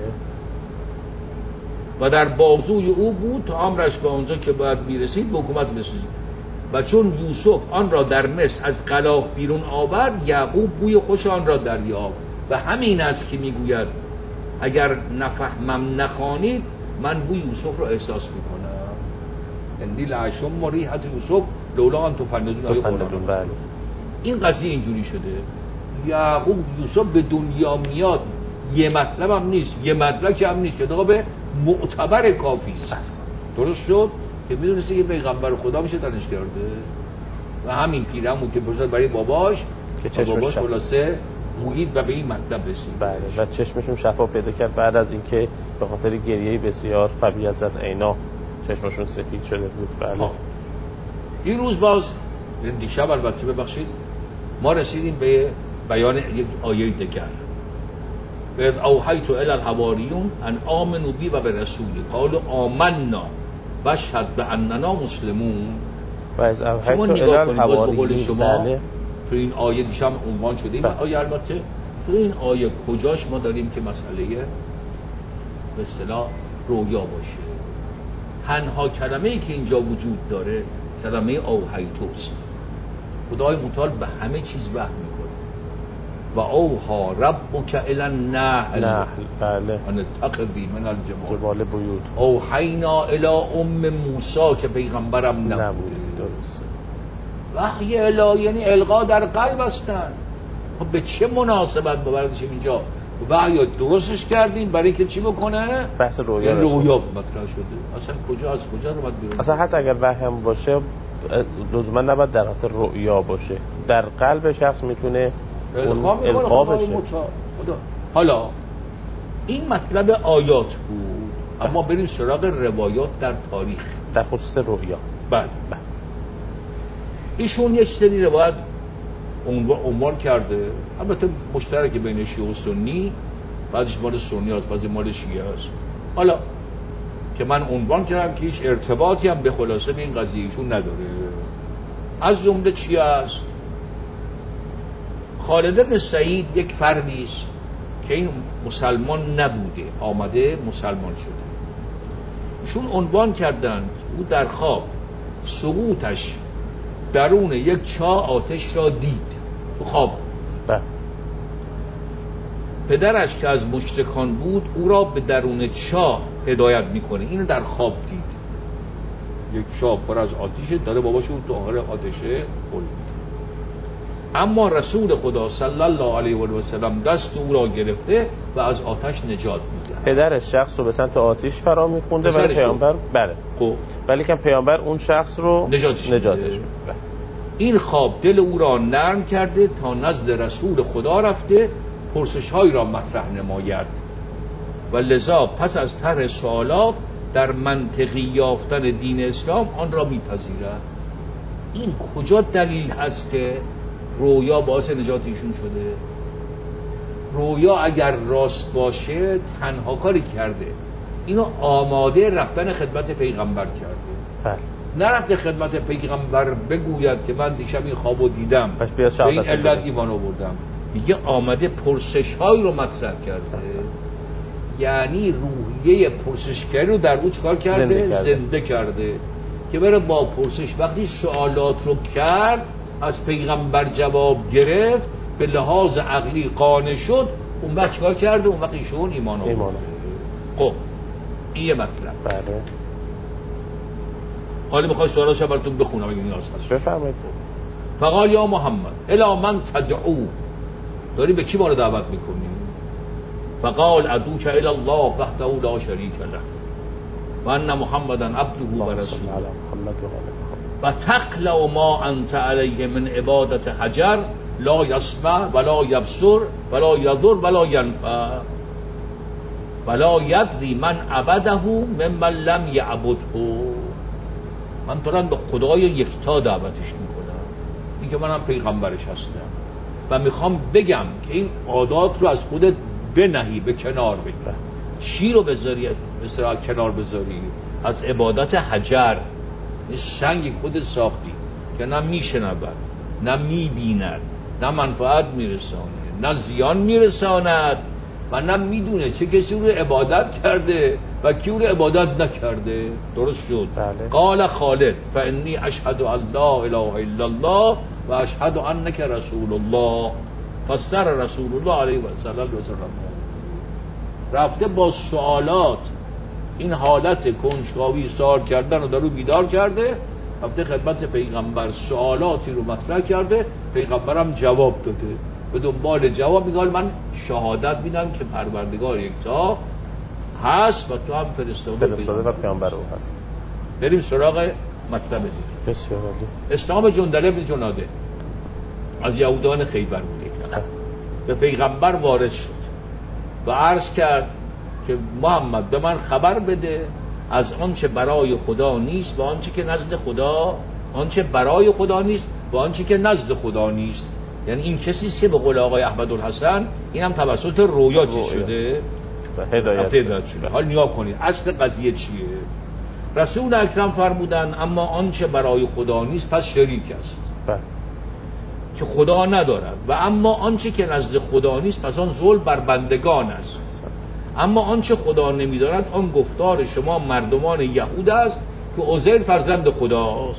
و در بازوی او بود تا امرش به آنجا که باید میرسید به حکومت میرسید. و چون یوسف آن را در مصر از غلاف بیرون آورد، یعقوب بوی خوش آن را دریافت. و همین است که میگوید اگر نفهمم نخوانید من بوی یوسف را احساس میکنم. اندی لعشم ریحت یوسف لولا ان تفندون. بله. این قضیه اینجوری شده. یعقوب یوسف به دنیا میاد، یه مطلب هم نیست، یه مدرک هم نیست که دقیقا به معتبر کافی است. درست شد که میدونسته که پیغمبر خدا میشه تنش کرده و همین پیرمون که پرسد برای باباش که باباش خلاصه بویید و به این مطلب رسید. بله. و چشمشون شفا پیدا کرد بعد از اینکه به خاطر گریه بسیار فبیضت عینا چشمشون سفید شده بود. بله. این روز باز دیشب البته ببخشید ما رسیدیم به بیان یک آیه دیگر. اذ اوحیت الی الحواریون ان آمنوا بی و برسولی قالوا آمنا واشهد باننا مسلمون. و از اوحیت الی الحواریون بله. تو این آیه دیشب عنوان شده این آیه. البته تو این آیه کجاش ما داریم که مسئله به اصطلاح رویا باشه؟ تنها کلمه‌ای که اینجا وجود داره کلمه اوحیتوست. خدای متعال به همه چیز وحی میکنه. و اوها ربک الی النحل بله ان اتخذی من الجبال بیوت اوحینا الی ام موسی که پیغمبرم نبوده. درست. وحی الهی یعنی القا در قلب هستن. خب به چه مناسبت ببردشیم اینجا وحی درستش کردیم برای که چی بکنه؟ بحث رویا مطرح شده. اصلا کجا از کجا رو باید بیرون؟ اصلا حتی اگر وحی هم باشه لزوما نباید در حالت رؤیا باشه، در قلب شخص میتونه القا بشه. حالا این مطلب آیات بود، اما بریم سراغ روایات در تاریخ در خصوص رؤیا. بله. ایشون یک سری روایت عنوان کرده، البته مشترک بین شیعه و سنی، بعضیش مال سنی هست بعضی مال شیعه هست. حالا که من عنوان کردم که هیچ ارتباطی هم به خلاصه به این قضیه ایشون نداره. از جمله چی است؟ خالد بن سعید یک فردی است که این مسلمان نبوده، آمده مسلمان شده. ایشون عنوان کردند او در خواب سقوطش درون یک چاه آتش را دید. تو خواب پدرش که از مشرکان بود او را به درون چاه هدایت میکنه. اینو در خواب دید، یک چاه پر از آتیشه، داره باباش اون تو آخر آتشه خورد. اما رسول خدا صلی الله علیه و سلم دست او را گرفته و از آتش نجات میده. پدرش شخص رو به سمت آتش فرا میخونده ولی پیامبر ولی که پیامبر اون شخص رو نجاتش میده. این خواب دل او را نرم کرده تا نزد رسول خدا رفته پرسش‌هایی را مطرح نماید و لذا پس از طرح سوالات در منطقی یافتن دین اسلام آن را میپذیرد. این کجا دلیل هست که رویا باعث نجات ایشون شده؟ رویا اگر راست باشه تنها کاری کرده اینو آماده رفتن خدمت پیغمبر کرده. نرفته خدمت پیغمبر بگوید که من دیشب این خوابو دیدم به این علت ایمان آوردم. میگه آمده پرسش‌هایی رو مطرح کرده. یعنی روحیه پرسشگری رو در او چکار کرده؟ زنده کرده که بره با پرسش وقتی سوالات رو کرد از پیغمبر جواب گرفت به لحاظ عقلی قانع شد، اون وقت چکار کرده؟ اون وقت ایشون ایمان آورده. خب این یه مطلب. بله. حالا میخوای سوالاشو براتون بخونم اگه نیاز هست. بفرمایید. فقال یا محمد الی من تدعو، داری به کی ما رو دعوت میکنی؟ فقال ادعوک الی الله وحده لا شریک له و ان محمدا عبده و رسوله و تخلع ما انت علیه من عبادت حجر لا یسمع ولا یبصر ولا یضر ولا ینفع ولا یدری من عبده ممن لم یعبده. من دارم به خدای یکتا دعوتش میکنم، این که منم پیغمبرش هستم و میخوام بگم که این عادات رو از خودت بنهی، به کنار بگیر. چی رو بذاری مثلا کنار بذاری؟ از عبادت حجر، این سنگی خودت ساختی که نه میشنود نه میبیند نه منفعت میرساند نه زیان میرساند و نه میدونه چه کسی رو عبادت کرده و کی رو عبادت نکرده. درست شد؟ بله. قال خالد فانی اشهد ان لا اله الا الله و اشهد انک رسول الله. فسر رسول الله علیه و سلم رفته با سوالات این حالت کنجکاوی سوال کردن رو در او بیدار کرده، رفته خدمت پیغمبر سوالاتی رو مطرح کرده، پیغمبرم جواب داده. به دنبال جواب میگه من شهادت میدم که پروردگار یکتا هست و تو هم فرستاده و پیامبر او هست. بریم سراغ مطلب دیگه. بسیار عالی. اسلام جندل بن جناده از یهودان خیبر بوده، به پیغمبر وارد شد و عرض کرد که محمد به من خبر بده از آنچه برای خدا نیست و آنچه که نزد خدا، آنچه برای خدا نیست و آنچه که نزد خدا نیست. یعنی این کسی است که به قول آقای احمدالحسن این هم توسط رویا چی شده؟ هدایت شده. حالا نگاه کنید اصل قضیه چیه؟ رسول اکرم فرمودن اما آنچه برای خدا نیست پس شریک است که خدا ندارد و اما آنچه که نزد خدا نیست پس آن ظلم بر بندگان است. اما آنچه خدا نمی‌داند آن گفتار شما مردمان یهود است که عزیر فرزند خداست.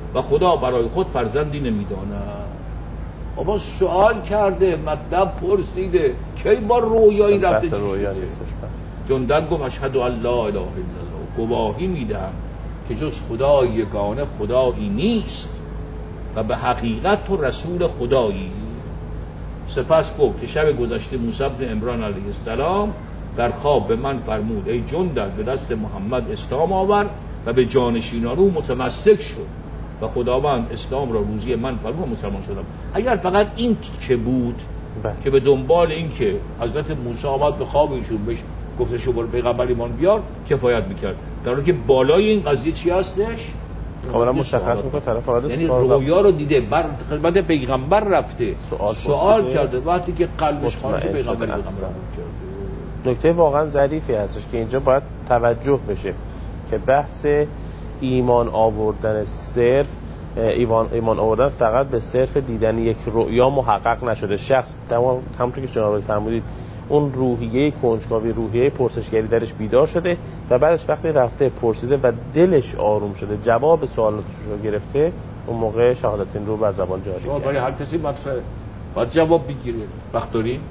و خدا برای خود فرزندی نمیداند. بابا سوال کرده، مطلب پرسیده، کی با رویایی رفته چی شده؟ جندب گفت اشهد ان لا اله الا الله، گواهی میدم که جز خدا یگانه خدایی نیست و به حقیقت تو رسول خدایی. سپس گفت که شب گذشته موسی بن عمران علیه السلام در خواب به من فرمود ای جندب به دست محمد اسلام آور و به جانشینان او متمسک شد و خداوند اسلام را روزی من فرمود و مسلمان شدم. اگر فقط این تیکه بود که به دنبال این که حضرت موسی آمد به خواب ایشون بهش گفته شو برو پیغمبر ایمان بیار کفایت میکرد، در حالی که بالای این قضیه چی هستش؟ کاملا مشخص میکنه طرف وارد یعنی رویا رو دیده، بر خدمت پیغمبر رفته سوال کرده، وقتی که قلبش خارج پیغمبر کرده. نکته واقعا ظریفی هستش که اینجا باید توجه بشه که بحث ایمان آوردن صرف ایمان آوردن فقط به صرف دیدن یک رؤیا محقق نشده. شخص همونطور که جناب فرمودید اون روحیه کنجکاوی، روحیه پرسشگری درش بیدار شده و بعدش وقتی رفته پرسیده و دلش آروم شده، جواب سوالاتش رو گرفته، اون موقع شهادتین رو بر زبان جاری کرد. برای هر کسی مطرحه باید جواب بگیره. وقت داریم؟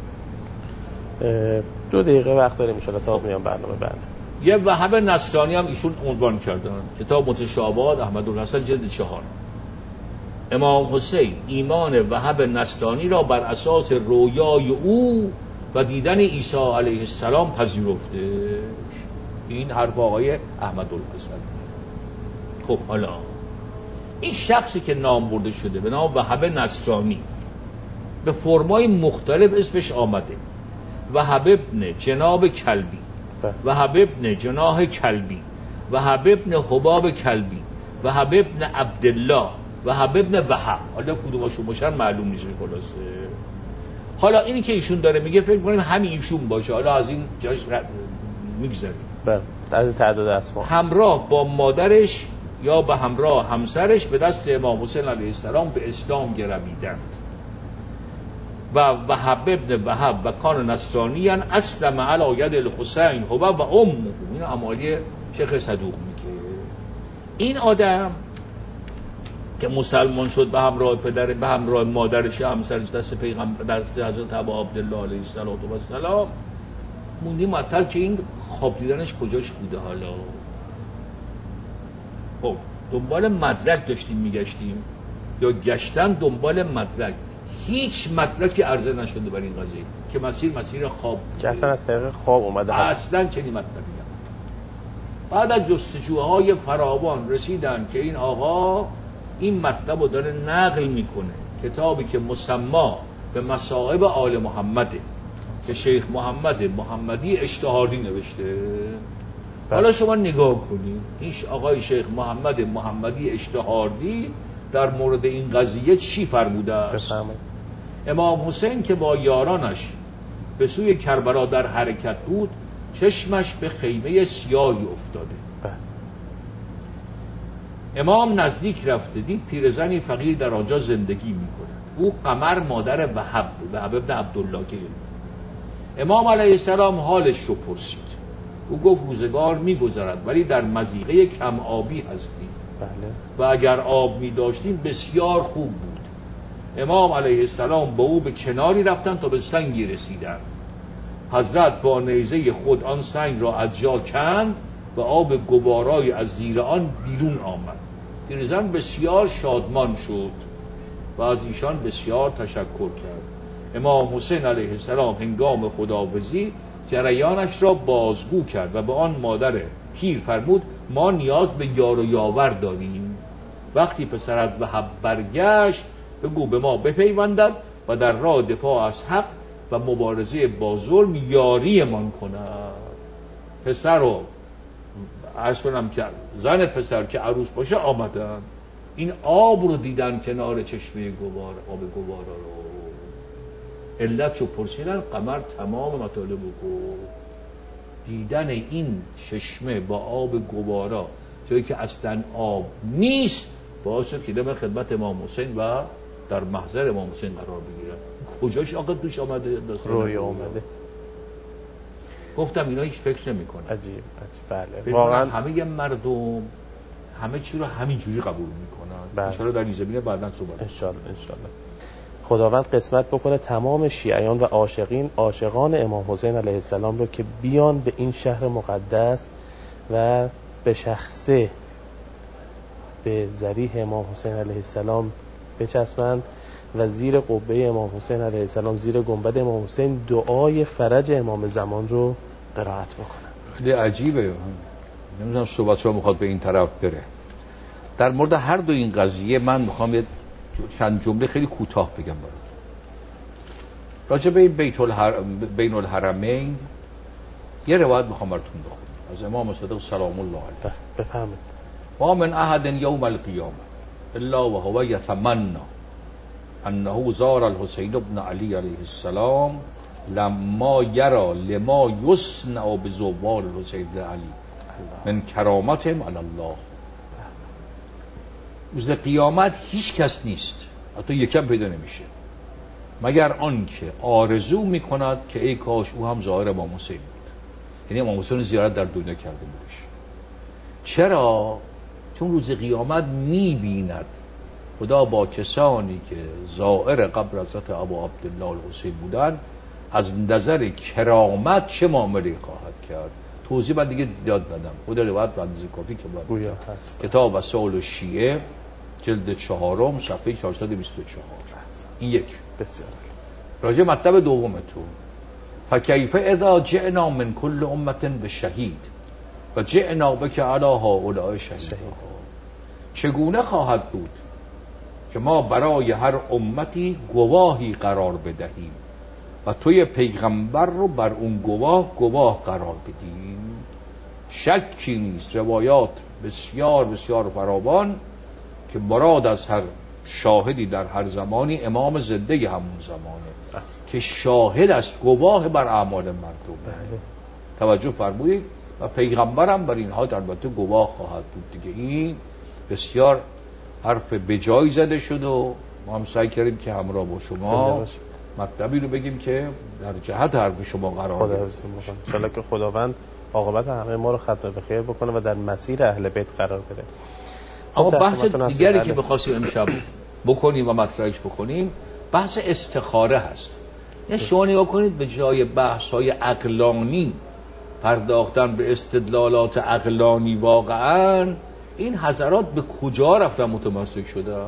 2 دقیقه وقت داریم ان شاء الله تا میام برنامه بعد. یه وهب نصرانی هم ایشون عنوان کردن، کتاب متشابهات احمدالحسن جلد 4. امام حسین ایمان وهب نصرانی را بر اساس رویای او و دیدن عیسی علیه السلام پذیرفته. این حرف آقای احمدالحسن. خب حالا این شخصی که نام برده شده به نام وهب نصرانی به فرمای مختلف اسمش آمده: وهب ابن جناب کلبی، وهب ابن جناح کلبی، وهب ابن حباب کلبی، وهب ابن عبدالله، وهب ابن وهب. حالا کدومشون باشن معلوم نیست. خلاصه حالا اینی که ایشون داره میگه فکر کنیم همین ایشون باشه. حالا از این جاش میگذاریم. بله، از این تعداد اسما همراه با مادرش یا به همراه همسرش به دست امام حسین علیه السلام به اسلام گرویدند و وهب ابن وهب و کان نصرانیان اسلم علی ید الحسین هو و امه. این امالی شیخ صدوق میگه. این آدم که مسلمان شد به همراه پدر، به همراه مادرش، همسرش، دست پیغمبر، دست حضرت ابا عبدالله علیه السلام، موندیم معطل که این خواب دیدنش کجاش بوده. حالا خب دنبال مدرک داشتیم میگشتیم یا گشتن دنبال مدرک، هیچ مدرکی عرضه نشده برای این قضیه که مسیر خواب بوده. که اصلا از طریق خواب اومده. اصلا چنین مطلبی نبود. بعد از جستجوهای فراوان رسیدن که این آقا این مطلب رو داره نقل میکنه، کتابی که مسما به مصائب آل محمده که شیخ محمد محمدی اشتهاردی نوشته. حالا شما نگاه کنید این آقای شیخ محمد محمدی اشتهاردی در مورد این قضیه چی فرموده است؟ امام حسین که با یارانش به سوی کربلا در حرکت بود چشمش به خیمه سیاهی افتاده. امام نزدیک رفته دید پیرزنی فقیر در آنجا زندگی میکنه. او قمر مادر وهب بود، وهب ابن عبدالله. که امام علیه السلام حالش رو پرسید. او گفت روزگار میگذرد ولی در مضیقه کم آبی هستیم. بله. و اگر آب می داشتیم بسیار خوب بود. امام علیه السلام با او به کناری رفتن تا به سنگی رسیدند. حضرت با نیزه خود آن سنگ را از جا کند و آب گوارای از زیر آن بیرون آمد. پیرزن بسیار شادمان شد و از ایشان بسیار تشکر کرد. امام حسین علیه السلام هنگام خداحافظی جریانش را بازگو کرد و به آن مادر پیر فرمود ما نیاز به یار و یاور داریم. وقتی پسرت وهب برگشت بگو به ما بپیوندد و در راه دفاع از حق و مبارزه با ظلم یاری من کند. پسر رو عرض کنم که زن پسر که عروس باشه آمدن، این آب رو دیدن کنار چشمه گوار، آب گوارا رو. علت رو پرسیدن، قمر تمام مطالب رو دیدن این چشمه با آب گوارا جایی که اصلا آب نیست باعث شد که در خدمت امام حسین و در محضر امام حسین قرار بگیرن. کجاش آقا توش آمده؟ رویا آمده. گفتم اینا هیچ فکر نمی کنن. عجیب. بله واقعا همه مردم همه چی رو همینجوری قبول میکنن. ان شاءالله در این زمینه بعداً صحبت ان شاءالله خداوند قسمت بکنه تمام شیعیان و عاشقان امام حسین علیه السلام رو که بیان به این شهر مقدس و به شخصه به ذریح امام حسین علیه السلام بچسبند و زیر قبه امام حسین علیه السلام، زیر گنبد امام حسین، دعای فرج امام زمان رو قرائت بکنن. خیلی عجیبه، نمیدونم صحبت شما میخواد به این طرف بره. در مورد هر دو این قضیه من میخوام یه چند جمله خیلی کوتاه بگم برات. راجع به بین الحرمین یه روایت میخوام براتون بخونم از امام صادق سلام الله علیه. بفرمایید. ما من احد یوم القیامه الا وهو یتمنى انه زار الحسین ابن علی علیه السلام لما یرا لما یصنع بزوار الحسین ابن علی من کرامتهم علی الله. روز قیامت هیچ کس نیست، حتی یکم پیدا نمیشه، مگر آن که آرزو میکند که ای کاش او هم ظاهر امام حسین بود. یعنی امام حسین زیارت در دنیا کرده بودش. چرا؟ چون روز قیامت میبیند خدا با کسانی که زائر قبر حضرت ابو عبدالله الحسین بودن از نظر کرامت چه معامله خواهد کرد. توضیح من دیگه زیاد ندم، خود روایت به اندازه کافی که باید کتاب وسائل الشیعه جلد 4 صفحه 424. این یک. بسیار. راجع مطلب دومتون، فکیف اذا جئنا من کل امت بشهید و جئنا بک علی هؤلاء شهید. چگونه خواهد بود که ما برای هر امتی گواهی قرار بدهیم و توی پیغمبر رو بر اون گواه قرار بدیم؟ شکی نیست، روایات بسیار بسیار فراوان که مراد از هر شاهدی در هر زمانی امام زنده همون زمانه که شاهد است، گواه بر اعمال مردم. توجه فرمایید. و پیغمبرم بر اینها البته گواه خواهد بود دیگه. این بسیار حرف بجایی زده شد و ما هم سعی کردیم که همراه با شما مطلبی رو بگیم که در جهت حرف شما قرار بگیره. ان شاءالله که خداوند عاقبت همه ما رو ختم به خیر بکنه و در مسیر اهل بیت قرار بده. اما بحث دیگری که بخواستیم امشب بکنیم و مطرحش بکنیم بحث استخاره هست. یعنی شما نگاه کنید، به جای بحث‌های عقلانی پرداختن به استدلالات عقلانی، واقعاً این حضرات به کجا رفتن متمسک شدن؟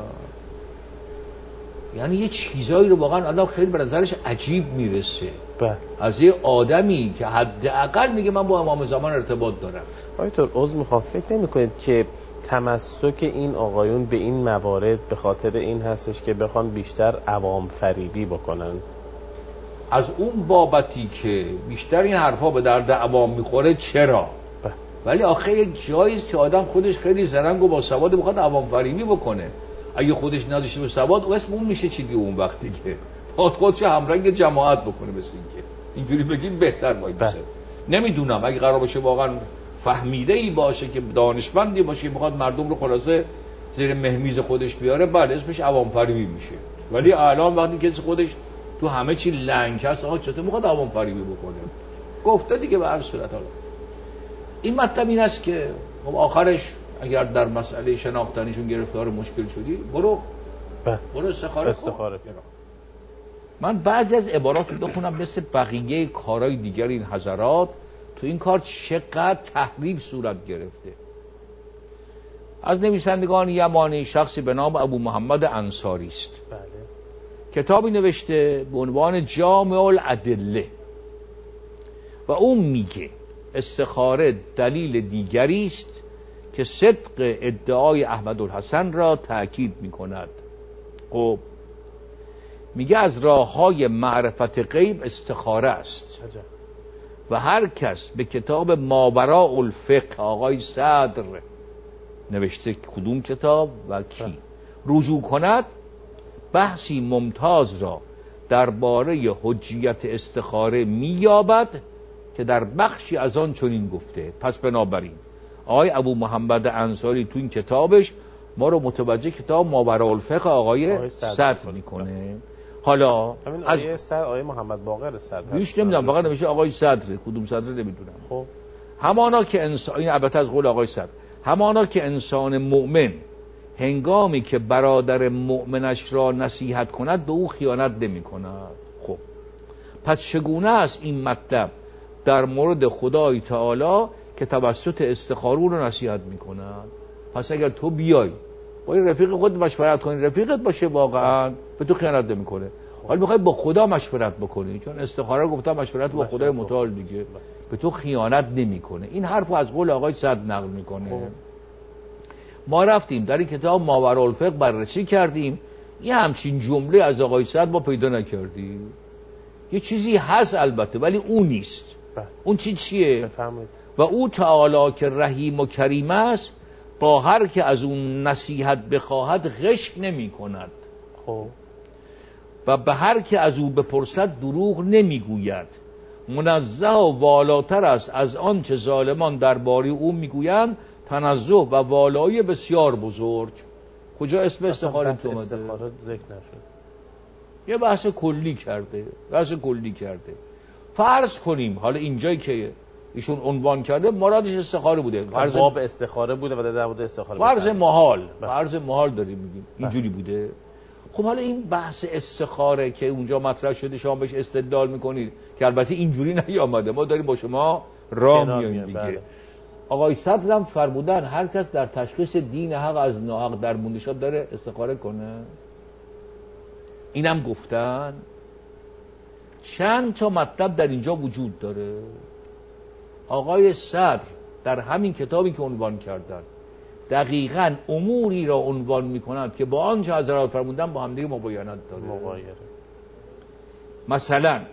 یعنی یه چیزایی رو واقعاً آدم خیلی به نظرش عجیب میرسه از یه آدمی که حداقل میگه من با امام زمان ارتباط دارم. آیتور عذر میخوام، فکر نمی کنید که تمسک این آقایون به این موارد به خاطر این هستش که بخوان بیشتر عوام فریبی بکنن؟ از اون بابتی که بیشتر این حرفا به درد عوام میخوره چرا؟ ولی آخه یک جاییست که آدم خودش خیلی زرنگ و با سواد بخواد عوام فریبی بکنه. اگه خودش نداشته به سواد او اسم اون میشه چی دیگه؟ اون وقتی که خودش همرنگ جماعت بکنه، مثل اینکه اینجوری بگیم بهتر باشه. نمیدونم اگه قرار باشه واقعا فهمیده ای باشه که دانشمندی باشه که میخواد مردم رو خلاصه زیر مهمیز خودش بیاره، بله اسمش عوام فریبی میشه. ولی الان وقتی که خودش تو همه چی لنگ هست، آقا چطور میخواد عوام فریبی بکنه؟ گفته دیگه به هر صورت. حالا این مطلب این است که آخرش اگر در مسئله شناختنیشون گرفتار مشکل شدی برو استخاره کن. من بعضی از عبارات رو بخونم مثل بقیه کارهای دیگر این حضرات تو این کار چقدر تحریف صورت گرفته. از نویسندگان یمانی شخصی به نام ابو محمد انصاری است. کتابی نوشته به عنوان جامع الادله و اون میگه استخاره دلیل دیگری است که صدق ادعای احمدالحسن را تأکید میکند. خب میگه از راه‌های معرفت غیب استخاره است و هر کس به کتاب ماوراء الفقه آقای صدر نوشته کدوم کتاب و کی رجوع کند، بحثی ممتاز را درباره حجیت استخاره می‌یابد که در بخشی از آن چنین گفته. پس بنابراین آقای ابو محمد انصاری تو این کتابش ما رو متوجه کتاب ماوراء الفقه آقای صدر میکنه. حالا از آقای محمد باقر صدر هیچ نمیدونم، فقط نمیشه آقای صدر، کدوم صدر نمیدونم. خب همانا که انسان، این البته از قول آقای صدر، همانا که انسان مؤمن هنگامی که برادر مؤمنش را نصیحت کند به او خیانت نمی کند. خب پس چگونه است این مطلب در مورد خدای تعالی که توسط استخاره او رو نصیحت می کند؟ پس اگر تو بیای با این رفیق خود مشورت کنی، رفیقت باشه واقعا به تو خیانت نمی کنه. حالا میخوای با خدا مشورت بکنی، چون استخاره گفتم مشورت با خدای متعال دیگه، به تو خیانت نمیکنه. این حرفو از قول آقای صد نقل میکنه. ما رفتیم در این کتاب ماورالفقه بررسی کردیم، یه همچین جمله از آقای صد ما پیدا نکردیم. یه چیزی هست البته ولی اون نیست. اون چیه؟ بفهمید. و او تعالی که رحیم و کریم است با هر که از اون نصیحت بخواهد غش نمی کند. خب و به هر که از او بپرسد دروغ نمیگوید. منزه و والاتر است از آن چه ظالمان درباره او میگویند، تنزه و والایی بسیار بزرگ. کجا اسم استخاره اومده؟ استخاره ذکر نشد. یه بحث کلی کرده. فرض کنیم حالا اینجایی که ایشون عنوان کرده مرادش استخاره بوده، فرض باب استخاره بوده و در مورد استخاره فرض محال داریم میگیم اینجوری بوده. خب حالا این بحث استخاره که اونجا مطرح شده شما بهش استدلال میکنید که البته اینجوری نیامده، ما داریم با شما راه میاییم دیگه. بله. آقای صدر هم فرمودن هر کس در تشخیص دین حق از ناحق در مونده شد داره استخاره کنه. اینم گفتن چند تا مطلب در اینجا وجود داره. آقای صدر در همین کتابی که عنوان کردن دقیقاً اموری را عنوان می‌کند که با آنچه حضرات فرمودن با هم دیگه مباینت داره. مغایره. مثلا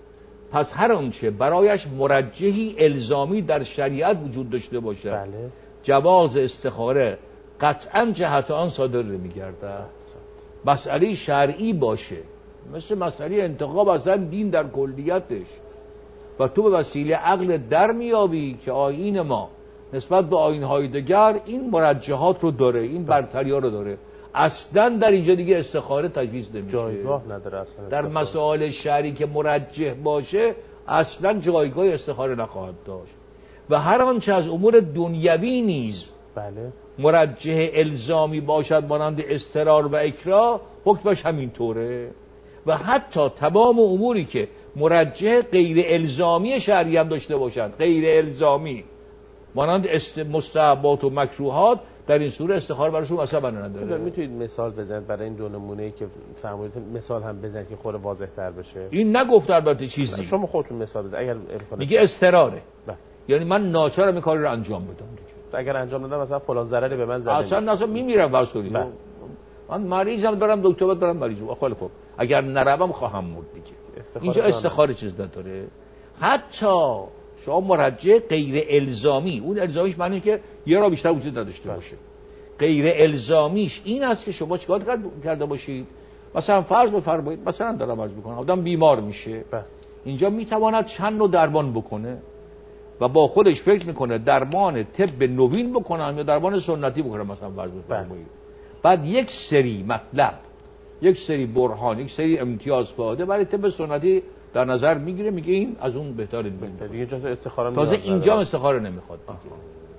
پس هر آنچه برایش مرجحی الزامی در شریعت وجود داشته باشه، بله. جواز استخاره قطعاً جهت آن صادر می‌گردد. مسئله شرعی باشه، مثل مسئله انتخاب اصلا دین در کلیتش، و تو به وسیله عقل در میابی که آیین ما نسبت به آیین‌های دیگر این مرجحات رو داره، این برتری‌ها رو داره، اصلا در اینجا دیگه استخاره تجویز نمیشه. جایگاه نداره اصلا. در مسائل شرعی که مرجح باشه اصلا جایگاه استخاره نخواهد داشت. و هر آنچه از امور دنیوی نیز بله مرجح الزامی باشد مانند اضطرار و اکراه، حکمش همینطوره. و حتی تمام اموری که مرجح غیر الزامی شرعی هم داشته باشند، غیر الزامی مانند مستحبات و مکروهات، در این صورت استخاره براشون اصلا بنا نداره. میتونید مثال بزنید برای این دو نمونه‌ای که فرمودید، مثال هم بزنید که خود واضح‌تر بشه؟ این نگفت البته چیزی. شما خودتون مثال بزنید اگر میگه استراره. بله. یعنی من ناچارم این کار رو انجام بدم دیگه. اگر انجام ندم مثلا فلان ضرری به من زده اصلا میمیرم واسطوری. من مریضم دارم دکتر برم مریضم. خیلی خوب. اگر نروم خواهم مرد دیگه. اینجا استخاره چیز نداره. حتی شما مرجح غیر الزامی، اون الزامیش معنی که یه را بیشتر وجود نداشته باشه. غیر الزامیش این است که شما چیکار کرده باشید. مثلا فرض بفرمایید، مثلا دارم عرض میکنم آدم بیمار میشه، اینجا میتواند چند نوع درمان بکنه و با خودش فکر میکنه درمان طب نوین بکنم یا درمان سنتی بکنم. مثلا فرض بفرمایید بعد یک سری مطلب، یک سری برهان، یک سری امتیاز فاده برای طب سنتی در نظر میگیره، میگه این از اون بهتره دیگه. استخاره تازه اینجا استخاره نمیخواد دیگه.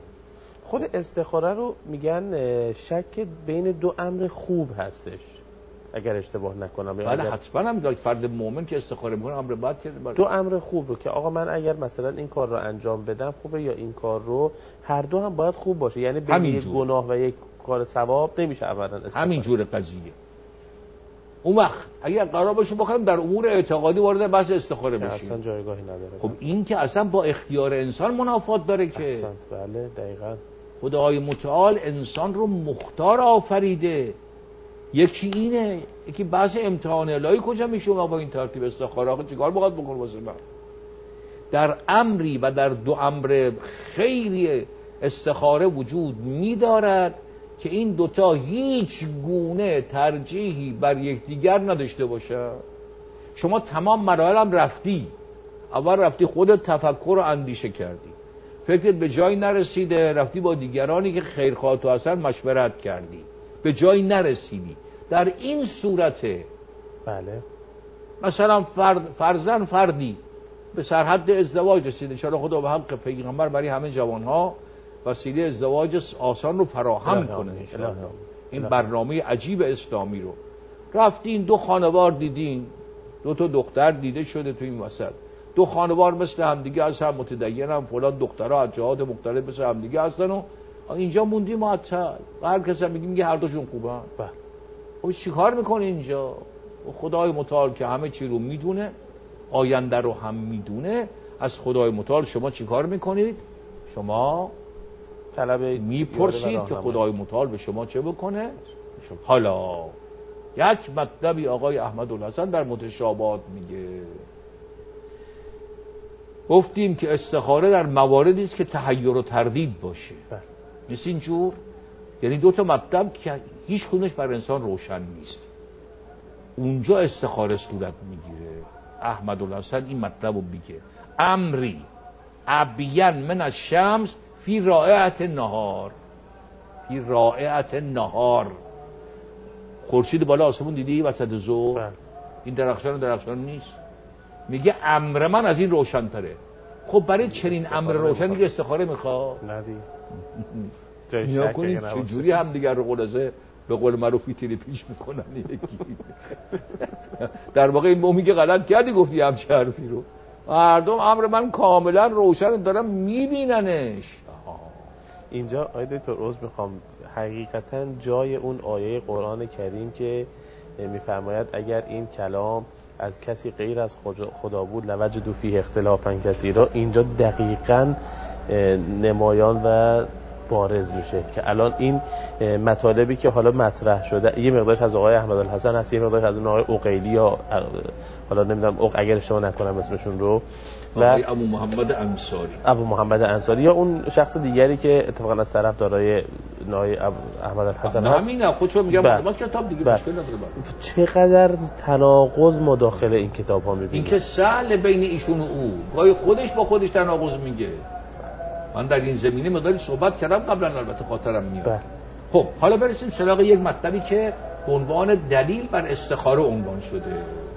خود استخاره رو میگن شک بین دو امر خوب هستش اگر اشتباه نکنم. بله حتما هم فرد مؤمن که استخاره میکنه امر بد کرده. دو امر خوب رو که آقا من اگر مثلا این کار رو انجام بدم خوبه یا این کار رو، هر دو هم باید خوب باشه. یعنی بین یک گناه و یک کار ثواب نمیشه اولا استخاره. همین جور قضیه. اون وقت اگر قرار باشه بخوایم در امور اعتقادی وارد بحث استخاره بشیم اصلا جایگاهی نداره. خب این که اصلا با اختیار انسان منافات داره که. احسنت. بله دقیقاً. خدای متعال انسان رو مختار آفریده. یکی اینه، یکی بحث امتحان الهی کجا میشه و با این ترتیب استخاره آخه چیکار باید بکنه واسه من؟ در امری و در دو امر خیلی استخاره وجود می‌دارد که این دوتا هیچ گونه ترجیحی بر یکدیگر نداشته باشه. شما تمام مراحل هم رفتی، اول رفتی خودت تفکر و اندیشه کردی، فکرت به جای نرسیده، رفتی با دیگرانی که خیرخواه تو هستن مشورت کردی، به جای نرسیدی. در این صورته بله مثلا فرزن فردی به سرحد ازدواج رسید، ان شاءالله خدا به حق پیغمبر برای همه جوانها وسیله ازدواج آسان رو فراهم کنه انشاءالله. این برنامه عجیب اسلامی رو رفتین 2 خانوار دیدین، 2 تا دختر دیده شده تو این وسط، 2 خانوار مثل همدیگه هستن، متدینن، فلان دخترها از جهات مختلف مثل همدیگه هستن و اینجا موندی معطل. هر کس هم میگه هر دوشون خوبن. خب چیکار میکنه اینجا؟ خدای متعال که همه چی رو میدونه، آینده رو هم میدونه، از خدای متعال شما چیکار میکنید؟ شما طلب میپرسید که خدای متعال به شما چه بکنه؟ حالا یک مطلبی آقای احمدالحسن در متشابهات میگه. گفتیم که استخاره در مواردی است که تحیر و تردید باشه. مثل اینجور، یعنی 2 تا مطلب که هیچ کدومش بر انسان روشن نیست، اونجا استخاره صورت میگیره. احمدالحسن این مطلب رو میگه: امری ابین من الشمس فی رائعت نهار. فی رائعت نهار، خورشید بالا آسمون دیدی وسط ظهر؟ این درخشان نیست. میگه امر من از این روشن تره. خب برای چنین امر روشن دیگه استخاره میخواد؟ ندی. نیا کنیم چجوری هم دیگر رو قلزه به قول معروفی تیری پیش میکنن یکی. در واقع این میگه غلط کردی گفتی همچه حرفی رو. مردم امر من کاملا روشن دارم میبیننش. اینجا آیه دکتر عذر میخوام، حقیقتا جای اون آیه قرآن کریم که میفرماید اگر این کلام از کسی غیر از خدا بود لوجدوا فیه اختلافا کثیرا، اینجا دقیقاً نمایان و بارز میشه که الان این مطالبی که حالا مطرح شده یه مقدارش از آقای احمدالحسن هست، یه مقدارش از اون آقای عقیلی یا حالا نمیدونم اگر اشتباه نکنم اسمشون رو، و ابو محمد انصاری یا اون شخص دیگری که اتفاقا از طرف دارای نای احمدالحسن هست. همین خودشو میگم ما کتاب دیگه مشکل نداره. چقدر تناقض مداخل این کتاب ها میبینید؟ این که سهل بین ایشون و او، گاهی خودش با خودش تناقض میگه. من در این زمینه مقداری صحبت کردم قبلا، البته خاطرم میاد. خب حالا برسیم سراغ یک مطلبی که به عنوان دلیل بر استخاره عنوان شده.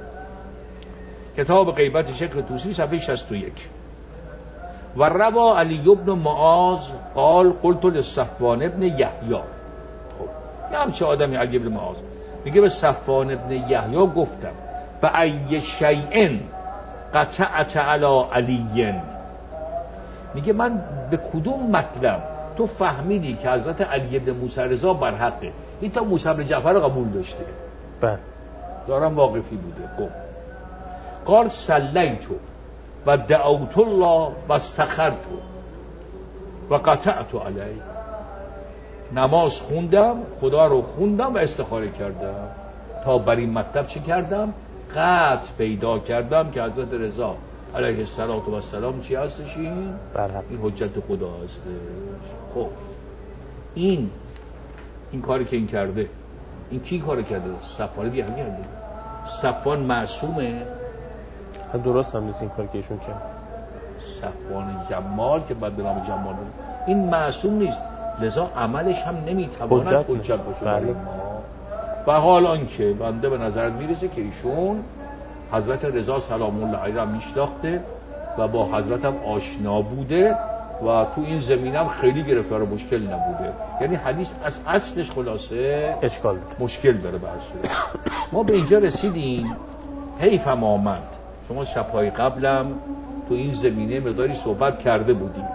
کتاب غیبت شکل طوسی صفحه 61. و روا علی بن معاذ قال قلت لصفوان ابن یحیی. خب یه همچه آدمی علی بن معاذ میگه به صفوان ابن یحیی گفتم به ای شیء قطعت علی علی. میگه من به کدوم مطلب تو فهمیدی که حضرت علی بن موسی رضا بر حقه؟ این تا موسی بن جعفر رو قبول داشته. بله دارم واقفی بوده. خب قال صلیتو و دعوت الله و استخرتو و قطعت علی. نماز خوندم، خدا رو خوندم و استخاره کردم تا بر این مطلب چی کردم؟ قطع پیدا کردم که حضرت رضا علیه السلام چی هستش؟ این حجت خدا هستش. خب این کاری که این کرده، این کی کار کرده؟ صفوان بیان کرده. صفوان معصومه؟ درست هم نیست این کاری که ایشون کرد. صفوان جمال که بعد به نام جمال این معصوم نیست، لذا عملش هم نمیتواند حجت باشه برای ما. و حال آنکه بنده به نظر میرسه که ایشون حضرت رضا سلام الله علیه را میشناخته و با حضرت هم آشنا بوده و تو این زمینه هم خیلی گرفتار مشکل نبوده. یعنی حدیث از اصلش خلاصه اشکال مشکل داره به هر صورت. ما به اینجا رسیدیم. حیفم آمد، شما شب‌های قبلم تو این زمینه مقداری صحبت کرده بودیم.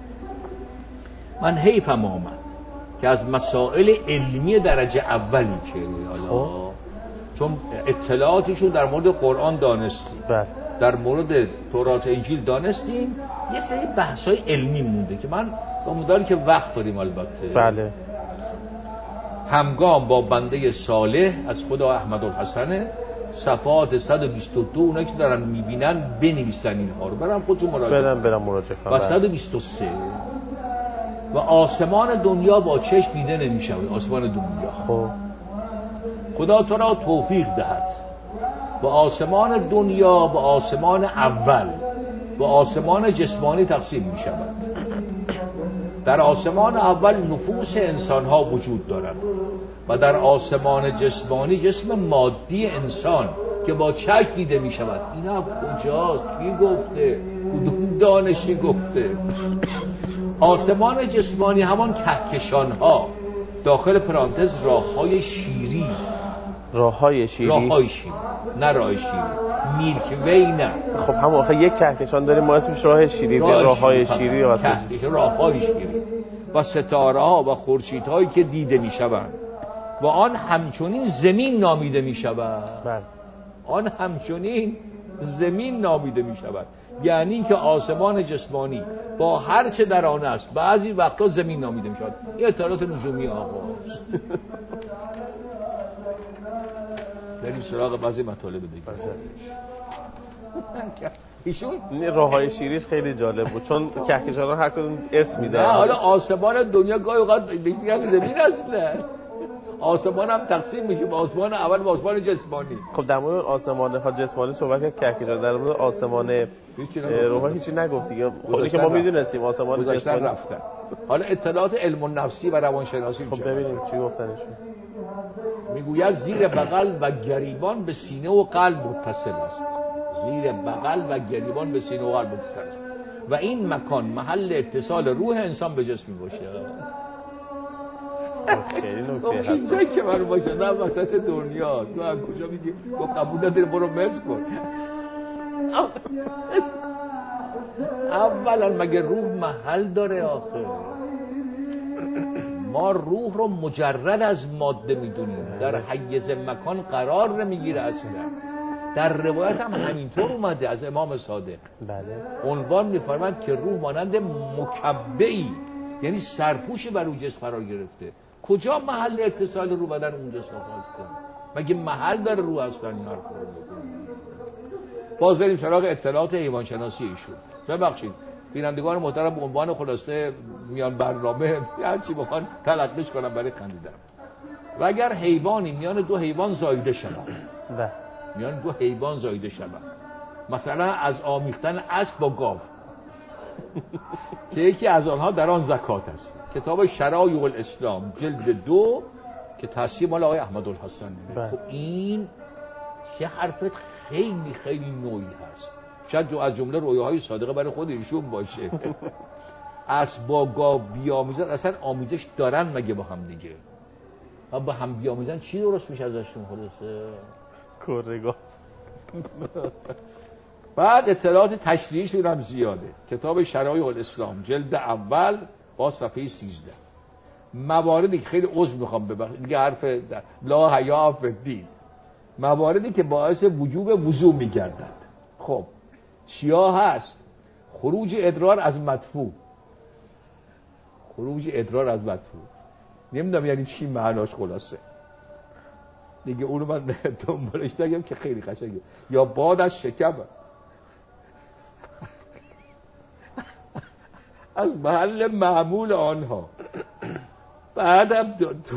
من حیفم آمد که از مسائل علمی درجه اولی که حالا چون اطلاعاتشون در مورد قرآن دانستیم، در مورد تورات انجیل دانستیم، یه سری بحث‌های علمی مونده که من با مداری که وقت داریم البته بله همگام با بنده صالح از خدا احمدالحسن صفحات 122 اونایی که دارن میبینن بنویسن اینها رو، برام خودشون مراجعه برم مراجعه کنم. و 123 و آسمان دنیا با چشم دیده نمیشه. آسمان دنیا خب خدا تو را توفیق دهد با آسمان دنیا، با آسمان اول، با آسمان جسمانی تقسیم می شود. در آسمان اول نفوس انسان ها وجود دارد و در آسمان جسمانی جسم مادی انسان که با چشم دیده می شود. اینا کجاست؟ کی گفته؟ کدوم دانشی گفته؟ آسمان جسمانی همان کهکشان ها، داخل پرانتز راههای شیری. راههای شیری؟ راههای شیری، نه راه شیری. میلکی وی نه. خب هم آخه یک کهکشان داریم ما اسمش راه شیری، راههای شیری یا کهکشان راههای شیری و ستاره ها و خورشیدهایی که دیده میشوند و آن همچنین زمین نامیده میشود. بله. آن همچنین زمین نامیده میشود، یعنی که آسمان جسمانی با هر چه در آن است بعضی وقتا زمین نامیده میشود. این اطلاعات نجومی آقاست. بریم سراغ بعضی مطالب دیگه. ایشون راههای شیریش خیلی جالب بود چون کهکشان‌ها هر کدوم اسمی داره. نه حالا آسمان دنیا گاهی اوقات میگن زمین اصله. آسمان هم تقسیم میشه به آسمان اول و آسمان جسمانی. خب در مورد آسمان ها جسمانی صحبت کرد کهکشان، در مورد آسمان روحا هیچ نگفت دیگه. خودی که ما میدونستیم آسمان جسمانی رفتن. حالا اطلاعات علم النفسی و روانشناسی. خب ببینیم چی گفتنشون. میگوید زیر بغل و گریبان به سینه و قلب متصل است. زیر بغل و گریبان به سینه و قلب متصل است و این مکان محل اتصال روح انسان به جسم باشه. خیلی نکته حساس. اینجا که من باشدم وسط دنیاست. من کجا میگی تو قبول نداری برو مرز کن. اولا مگه روح محل داره آخه؟ ما روح رو مجرد از ماده میدونیم، در حیز مکان قرار نمیگیره اصلا. در روایت هم همینطور اومده از امام صادق. بله. عنوان می‌فرماید که روح مانند مکبه‌ای، یعنی سرپوشی بر اون جسم قرار گرفته. کجا محل اتصال روح بدن اون جسم هست؟ مگه محل داره روح اصلا این حرف رو؟ باز بریم سراغ اطلاعات حیوان شناسی ایشون. ببخشید بینندگان محترم، به عنوان خلاصه میان برنامه هر چی بخوان تلقیش کنم برای خندیدن. و اگر حیوانی میان دو حیوان زایده شود، میان دو حیوان زایده شود، مثلا از آمیختن اسب با گاو که یکی از آنها در آن زکات است. کتاب شرایع الاسلام جلد 2 که تصحیح مال آقای احمدالحسن. خب این چه حرف خیلی خیلی نوعی هست. شاید از جمله رویاهای صادقه برای خود ایشون باشه. اسب با گاو بیامیزن، اصلا آمیزش دارن مگه با هم دیگه؟ و با هم بیامیزن چی درست میشه ازشون خلاصه؟ کرگاه. بعد اطلاعات تشریحیشون هم زیاده. کتاب شرایع الاسلام جلد اول با صفحه 13. مواردی که خیلی عذر میخوام ببخشید دیگه، حرف لا حیا فی الدین، مواردی که باعث وجوب وضو میگردد. خب چیا هست؟ خروج ادرار از مدفوع. خروج ادرار از مدفوع نمیدونم یعنی چی معناش خلاصه دیگه، اونو من دنبالش نگم که خیلی قشنگه. یا باد از شکم از محل معمول آنها. بعدم تو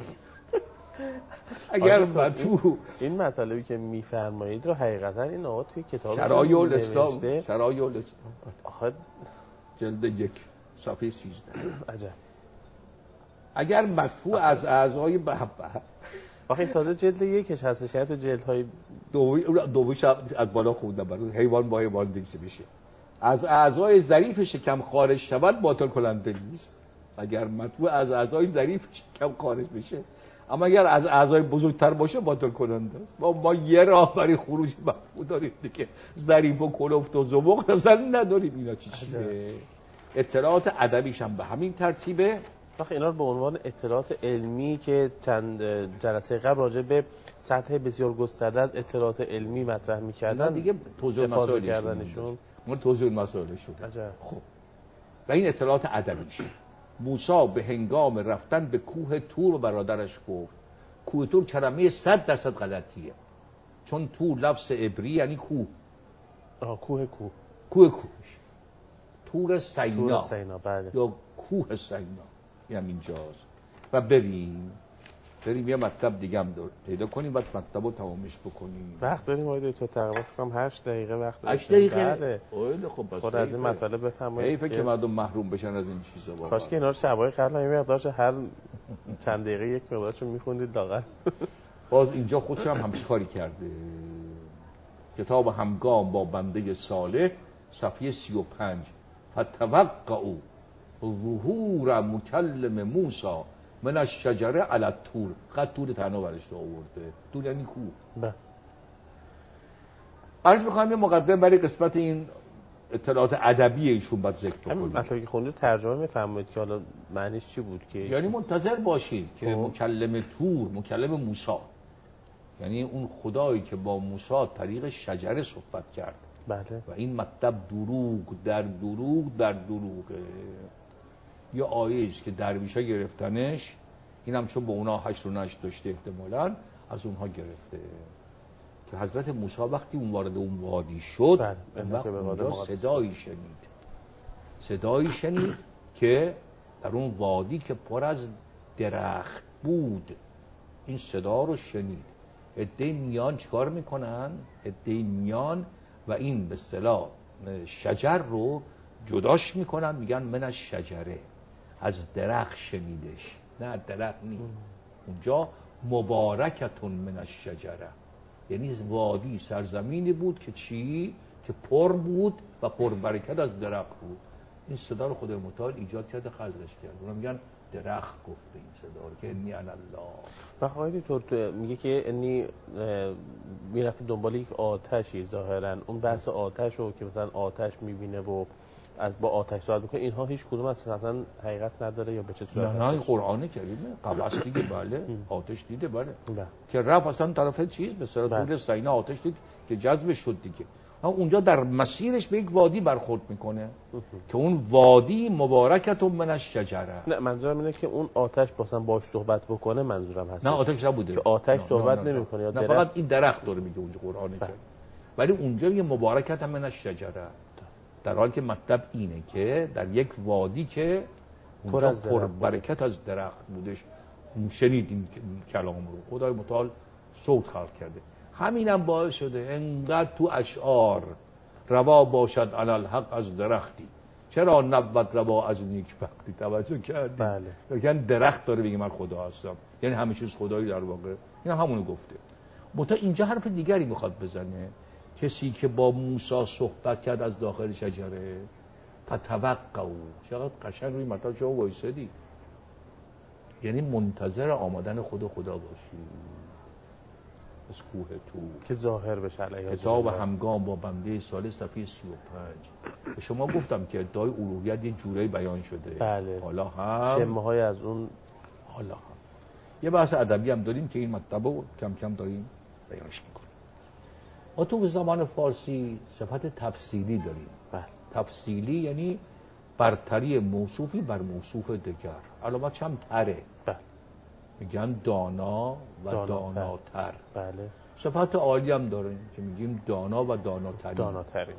اگر مدفوع این مطالبی که میفرمایید رو حقیقتا این آقا توی کتاب شرایع الاسلام، شرایع الاسلام آخه جلد 1 صفحه 13. عجب. اگر مدفوع از اعضای آخه این تازه جلد 1 هست، شاید تو جلدهای دومیش از بالا خوندم برای حیوان با حیوان دیگه بشه. از اعضای ظریف شکم خارج شود باطل کننده نیست. اگر مدفوع از اعضای ظریف شکم خارج بشه، اما اگر از اعضای بزرگتر باشه باطل کننده است. ما یه راه برای خروج مدفوع داریم دیگه، ظریف و کلفت و زبق اصلا نداریم. اینا چیه؟ اطلاعات ادبیش هم به همین ترتیبه. آخه اینا رو به عنوان اطلاعات علمی که چند جلسه قبل راجع به سطح بسیار گسترده از اطلاعات علمی مطرح می‌کردن دیگه توضیح مسائل کردنشون، ما توضیح مسائل شده. عجب. خب و این اطلاعات ادبیش. موسی به هنگام رفتن به کوه تور و برادرش گفت. کوه تور کلمه 100% غلطیه، چون تور لفظ عبری یعنی کوه. کوه تور سینا بله. یا کوه سینا یعنی اینجاست. و بریم یه مطلب دیگه هم پیدا کنیم بعد مطلب رو تمامش بکنیم. وقت داریم آقای دکتر؟ تقریبا فکرم 8 دقیقه وقت داریم. 8 دقیقه؟ بله. خب بس خود از این مطالب بفرمایید. حیفه که مردم محروم بشن از این چیزا. واقعا کاش که اینا رو شبای قبل یه مقدارش هر چند دقیقه یک مقدارشو میخوندید لاغر. باز اینجا خودش هم چیکاری کرده. کتاب همگام با بنده صالح صفحه 35. فتوقعوا ظهور مکلم موسی من الشجره علی الطور. خط طور تنها برش آورده. طور یعنی کوه. عرض می‌خوام یه مقدمه برای قسمت این اطلاعات ادبی ایشون بعد ذکر کنیم. مطلبی که خوندید ترجمه می‌فرمایید که حالا معنیش چی بود که یعنی منتظر باشید که مکلم طور، مکلم موسی، یعنی اون خدایی که با موسی طریق شجره صحبت کرد. بله. و این مطلب دروغ در دروغ در دروغه. یه آیه است که درویشا گرفتنش، اینم چون با اونا حشر و نشر داشته احتمالاً از اونها گرفته، که حضرت موسی وقتی اون وارد اون وادی شد اونجا صدایی شنید که در اون وادی که پر از درخت بود، این صدا رو شنید. عده‌ای میان چیکار میکنن؟ عده‌ای میان و این به اصطلاح شجر رو جداش میکنن، میگن من از شجره، از درخت شنیدش، نه درخت نیست. اونجا مبارکتون من از شجره، یعنی وادی سرزمینی بود که چی؟ که پر بود و پر برکت از درخت بود. این صدا رو خدای متعال ایجاد کرده، خلقش کرد. اونا میگن درخت گفته این صدا رو که انی انا الله. و آقای دکتر میگه که انی میرفت دنبال یک آتشی، ظاهرا اون بحث آتش رو که مثلا آتش میبینه و از با آتش صحبت میکنه، اینها هیچ کدوم اصلا حقیقت نداره یا به چه صورت؟ نه این قرآن کریمه. قبس دیگه بله، آتش دیده بله، که رفت اصلا طرف چیز به صورت طور سینا آتش دید که جذبش شد دیگه. اونجا در مسیرش به یک وادی برخورد میکنه که اون وادی مبارکتون من الشجره. نه منظورم اینه که اون آتش مثلا باش صحبت بکنه، منظورم هست. نه آتش نبوده که آتش صحبت نمیکنه یا نه، فقط این درخت داره میگه اونجا قرآن کریم. ولی اونجا میگه مبارکت من الشجره، در حالی که مطلب اینه که در یک وادی که اونجا پر برکت از درخت بودش. شنید این کلام رو خدای متعال صوت خلق کرده. همینم باعث شده انقدر تو اشعار روا باشد علی الحق از درختی، چرا نبود روا از نیک بختی. توجه کردی؟ بله. یعنی درخت داره بگه من خدا هستم، یعنی همه چیز خدایی در واقع. این همونو گفته. متا اینجا حرف دیگری میخواد بزنه. کسی که با موسی صحبت کرد از داخل شجره، فتوقعوا. چقدر قشنگ روی مطلب شما وایسادی. یعنی منتظر آمدن خدا باشی از کوه طور که ظاهر بشه علیه کتاب همگام با بنده سال صفحه 35. به شما گفتم که ادعای الوهیت یه جوری بیان شده. بله. حالا هم شمه‌های از اون. حالا هم یه بحث ادبی هم داریم که این مطلب رو کم کم داریم بیانش میکنیم. ما تو زمان فارسی صفت تفصیلی داریم. بله. تفصیلی یعنی برتری موصوفی بر موصوف دیگر. علامتش هم تره. بله. میگن دانا و داناتر. بله. صفت عالی هم داریم که میگیم دانا و داناتری. داناتری.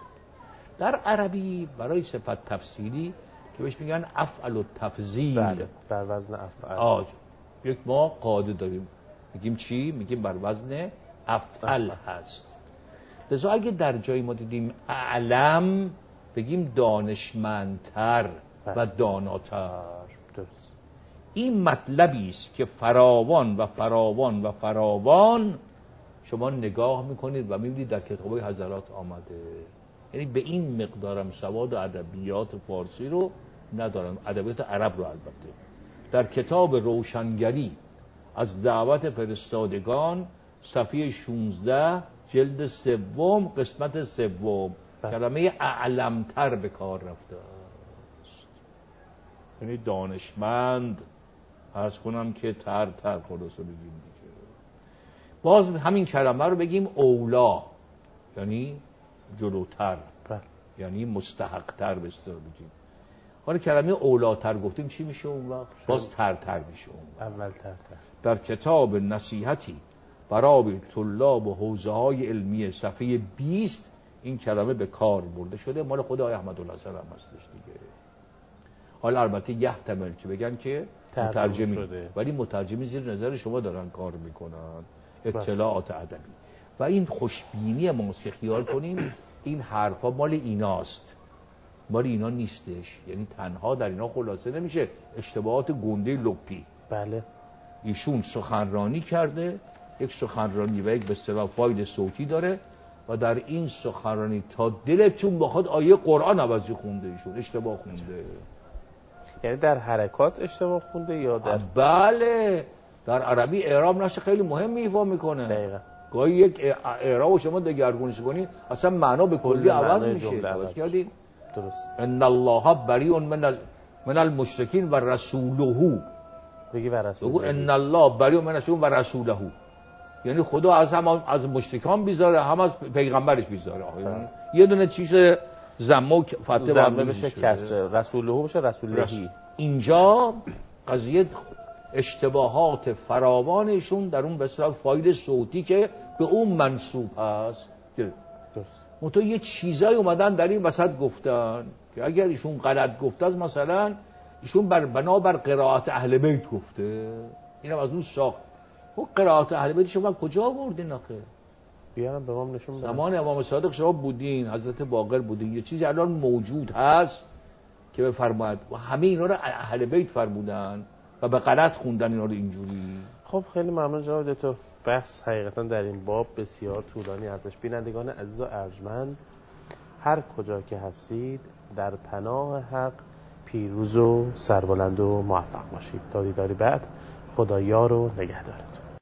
در عربی برای صفت تفصیلی که بهش میگن افعل و تفضیل. بله. بر وزن افعل. یک ما قاعده داریم میگیم چی؟ میگیم بر وزن افعل هست. لذا اگه در جایی ما دیدیم اعلم، بگیم دانشمندتر و داناتر. درست. این مطلبی است که فراوان و فراوان و فراوان شما نگاه میکنید و میبینید در کتاب‌های حضرات آمده. یعنی به این مقدارم سواد و ادبیات فارسی رو ندارن، ادبیات عرب رو البته. در کتاب روشنگری از دعوت فرستادگان صفحه 16 جلد 3 قسمت 3 کلمه اعلمتر به کار رفته است. یعنی دانشمند، عرض کنم که تر خلاصه بگیم دیگه. باز همین کلمه رو بگیم اولا، یعنی جلوتر، یعنی مستحقتر به اصطلاح بگیم. حالا کلمه اولاتر گفتیم چی میشه اون وقت؟ باز تر میشه اون وقت. اول تر. در کتاب نصیحتی برای طلاب و حوزه‌های علمی صفحه 20 این کلمه به کار برده شده. مال خود آقای احمدالحسن هم هستش دیگه. حالا البته یحتمل که بگن که مترجمی شده، ولی مترجمی زیر نظر شما دارن کار میکنن، اطلاعات ادبی. و این خوشبینی ماست که خیال کنیم این حرفا مال ایناست، مال اینا نیستش. یعنی تنها در اینا خلاصه نمیشه اشتباهات گنده لپی. بله. ایشون سخنرانی کرده، یک سخنرانی و یک به اصطلاح فایل صوتی داره و در این سخنرانی تا دلتون بخواد آیه قرآن عوضی خونده، ایشون اشتباه خونده. یعنی در حرکات اشتباه خونده یا در بله در عربی اعراب نقش خیلی مهمی ایفا میکنه. دقیقاً گاهی یک اعراب شما دگرگونیش کنی اصلا معنا به کلی عوض میشه. درست. ان الله بریء من المشرکین و رسوله. بگی و رسوله. ان الله بریء من المشرکین و رسوله. یعنی خدا از مشرکان بیزاره، هم از پیغمبرش بیزاره. یه دونه چیز زمه فتح بشه کسر، رسوله بشه رسولهی. اینجا قضیه اشتباهات فراوانشون در اون به اصطلاح فایل صوتی که به اون منسوب هست. منتها یه چیزایی اومدن در این وسط گفتن که اگر ایشون غلط گفته است، مثلا ایشون بنابر قرائت اهل بیت گفته، اینم از اون ساخت. اون قرائت اهل بیت شما کجا آوردین آخه؟ بیارم به ما نشون بدن. زمان امام صادق شما بودین، حضرت باقر بودین، یه چیزی الان موجود هست که بفرماید و همه اینا رو اهل بیت فرمودن و به غلط خوندن اینا رو اینجوری. خب خیلی ممنون جناب دکتر. بحث حقیقتا در این باب بسیار طولانی هستش. بینندگان عزیز و ارجمند، هر کجا که هستید در پناه حق پیروز و سربلند و موفق باشید. تا دیداری بعد، خدا یار و نگهدارتون.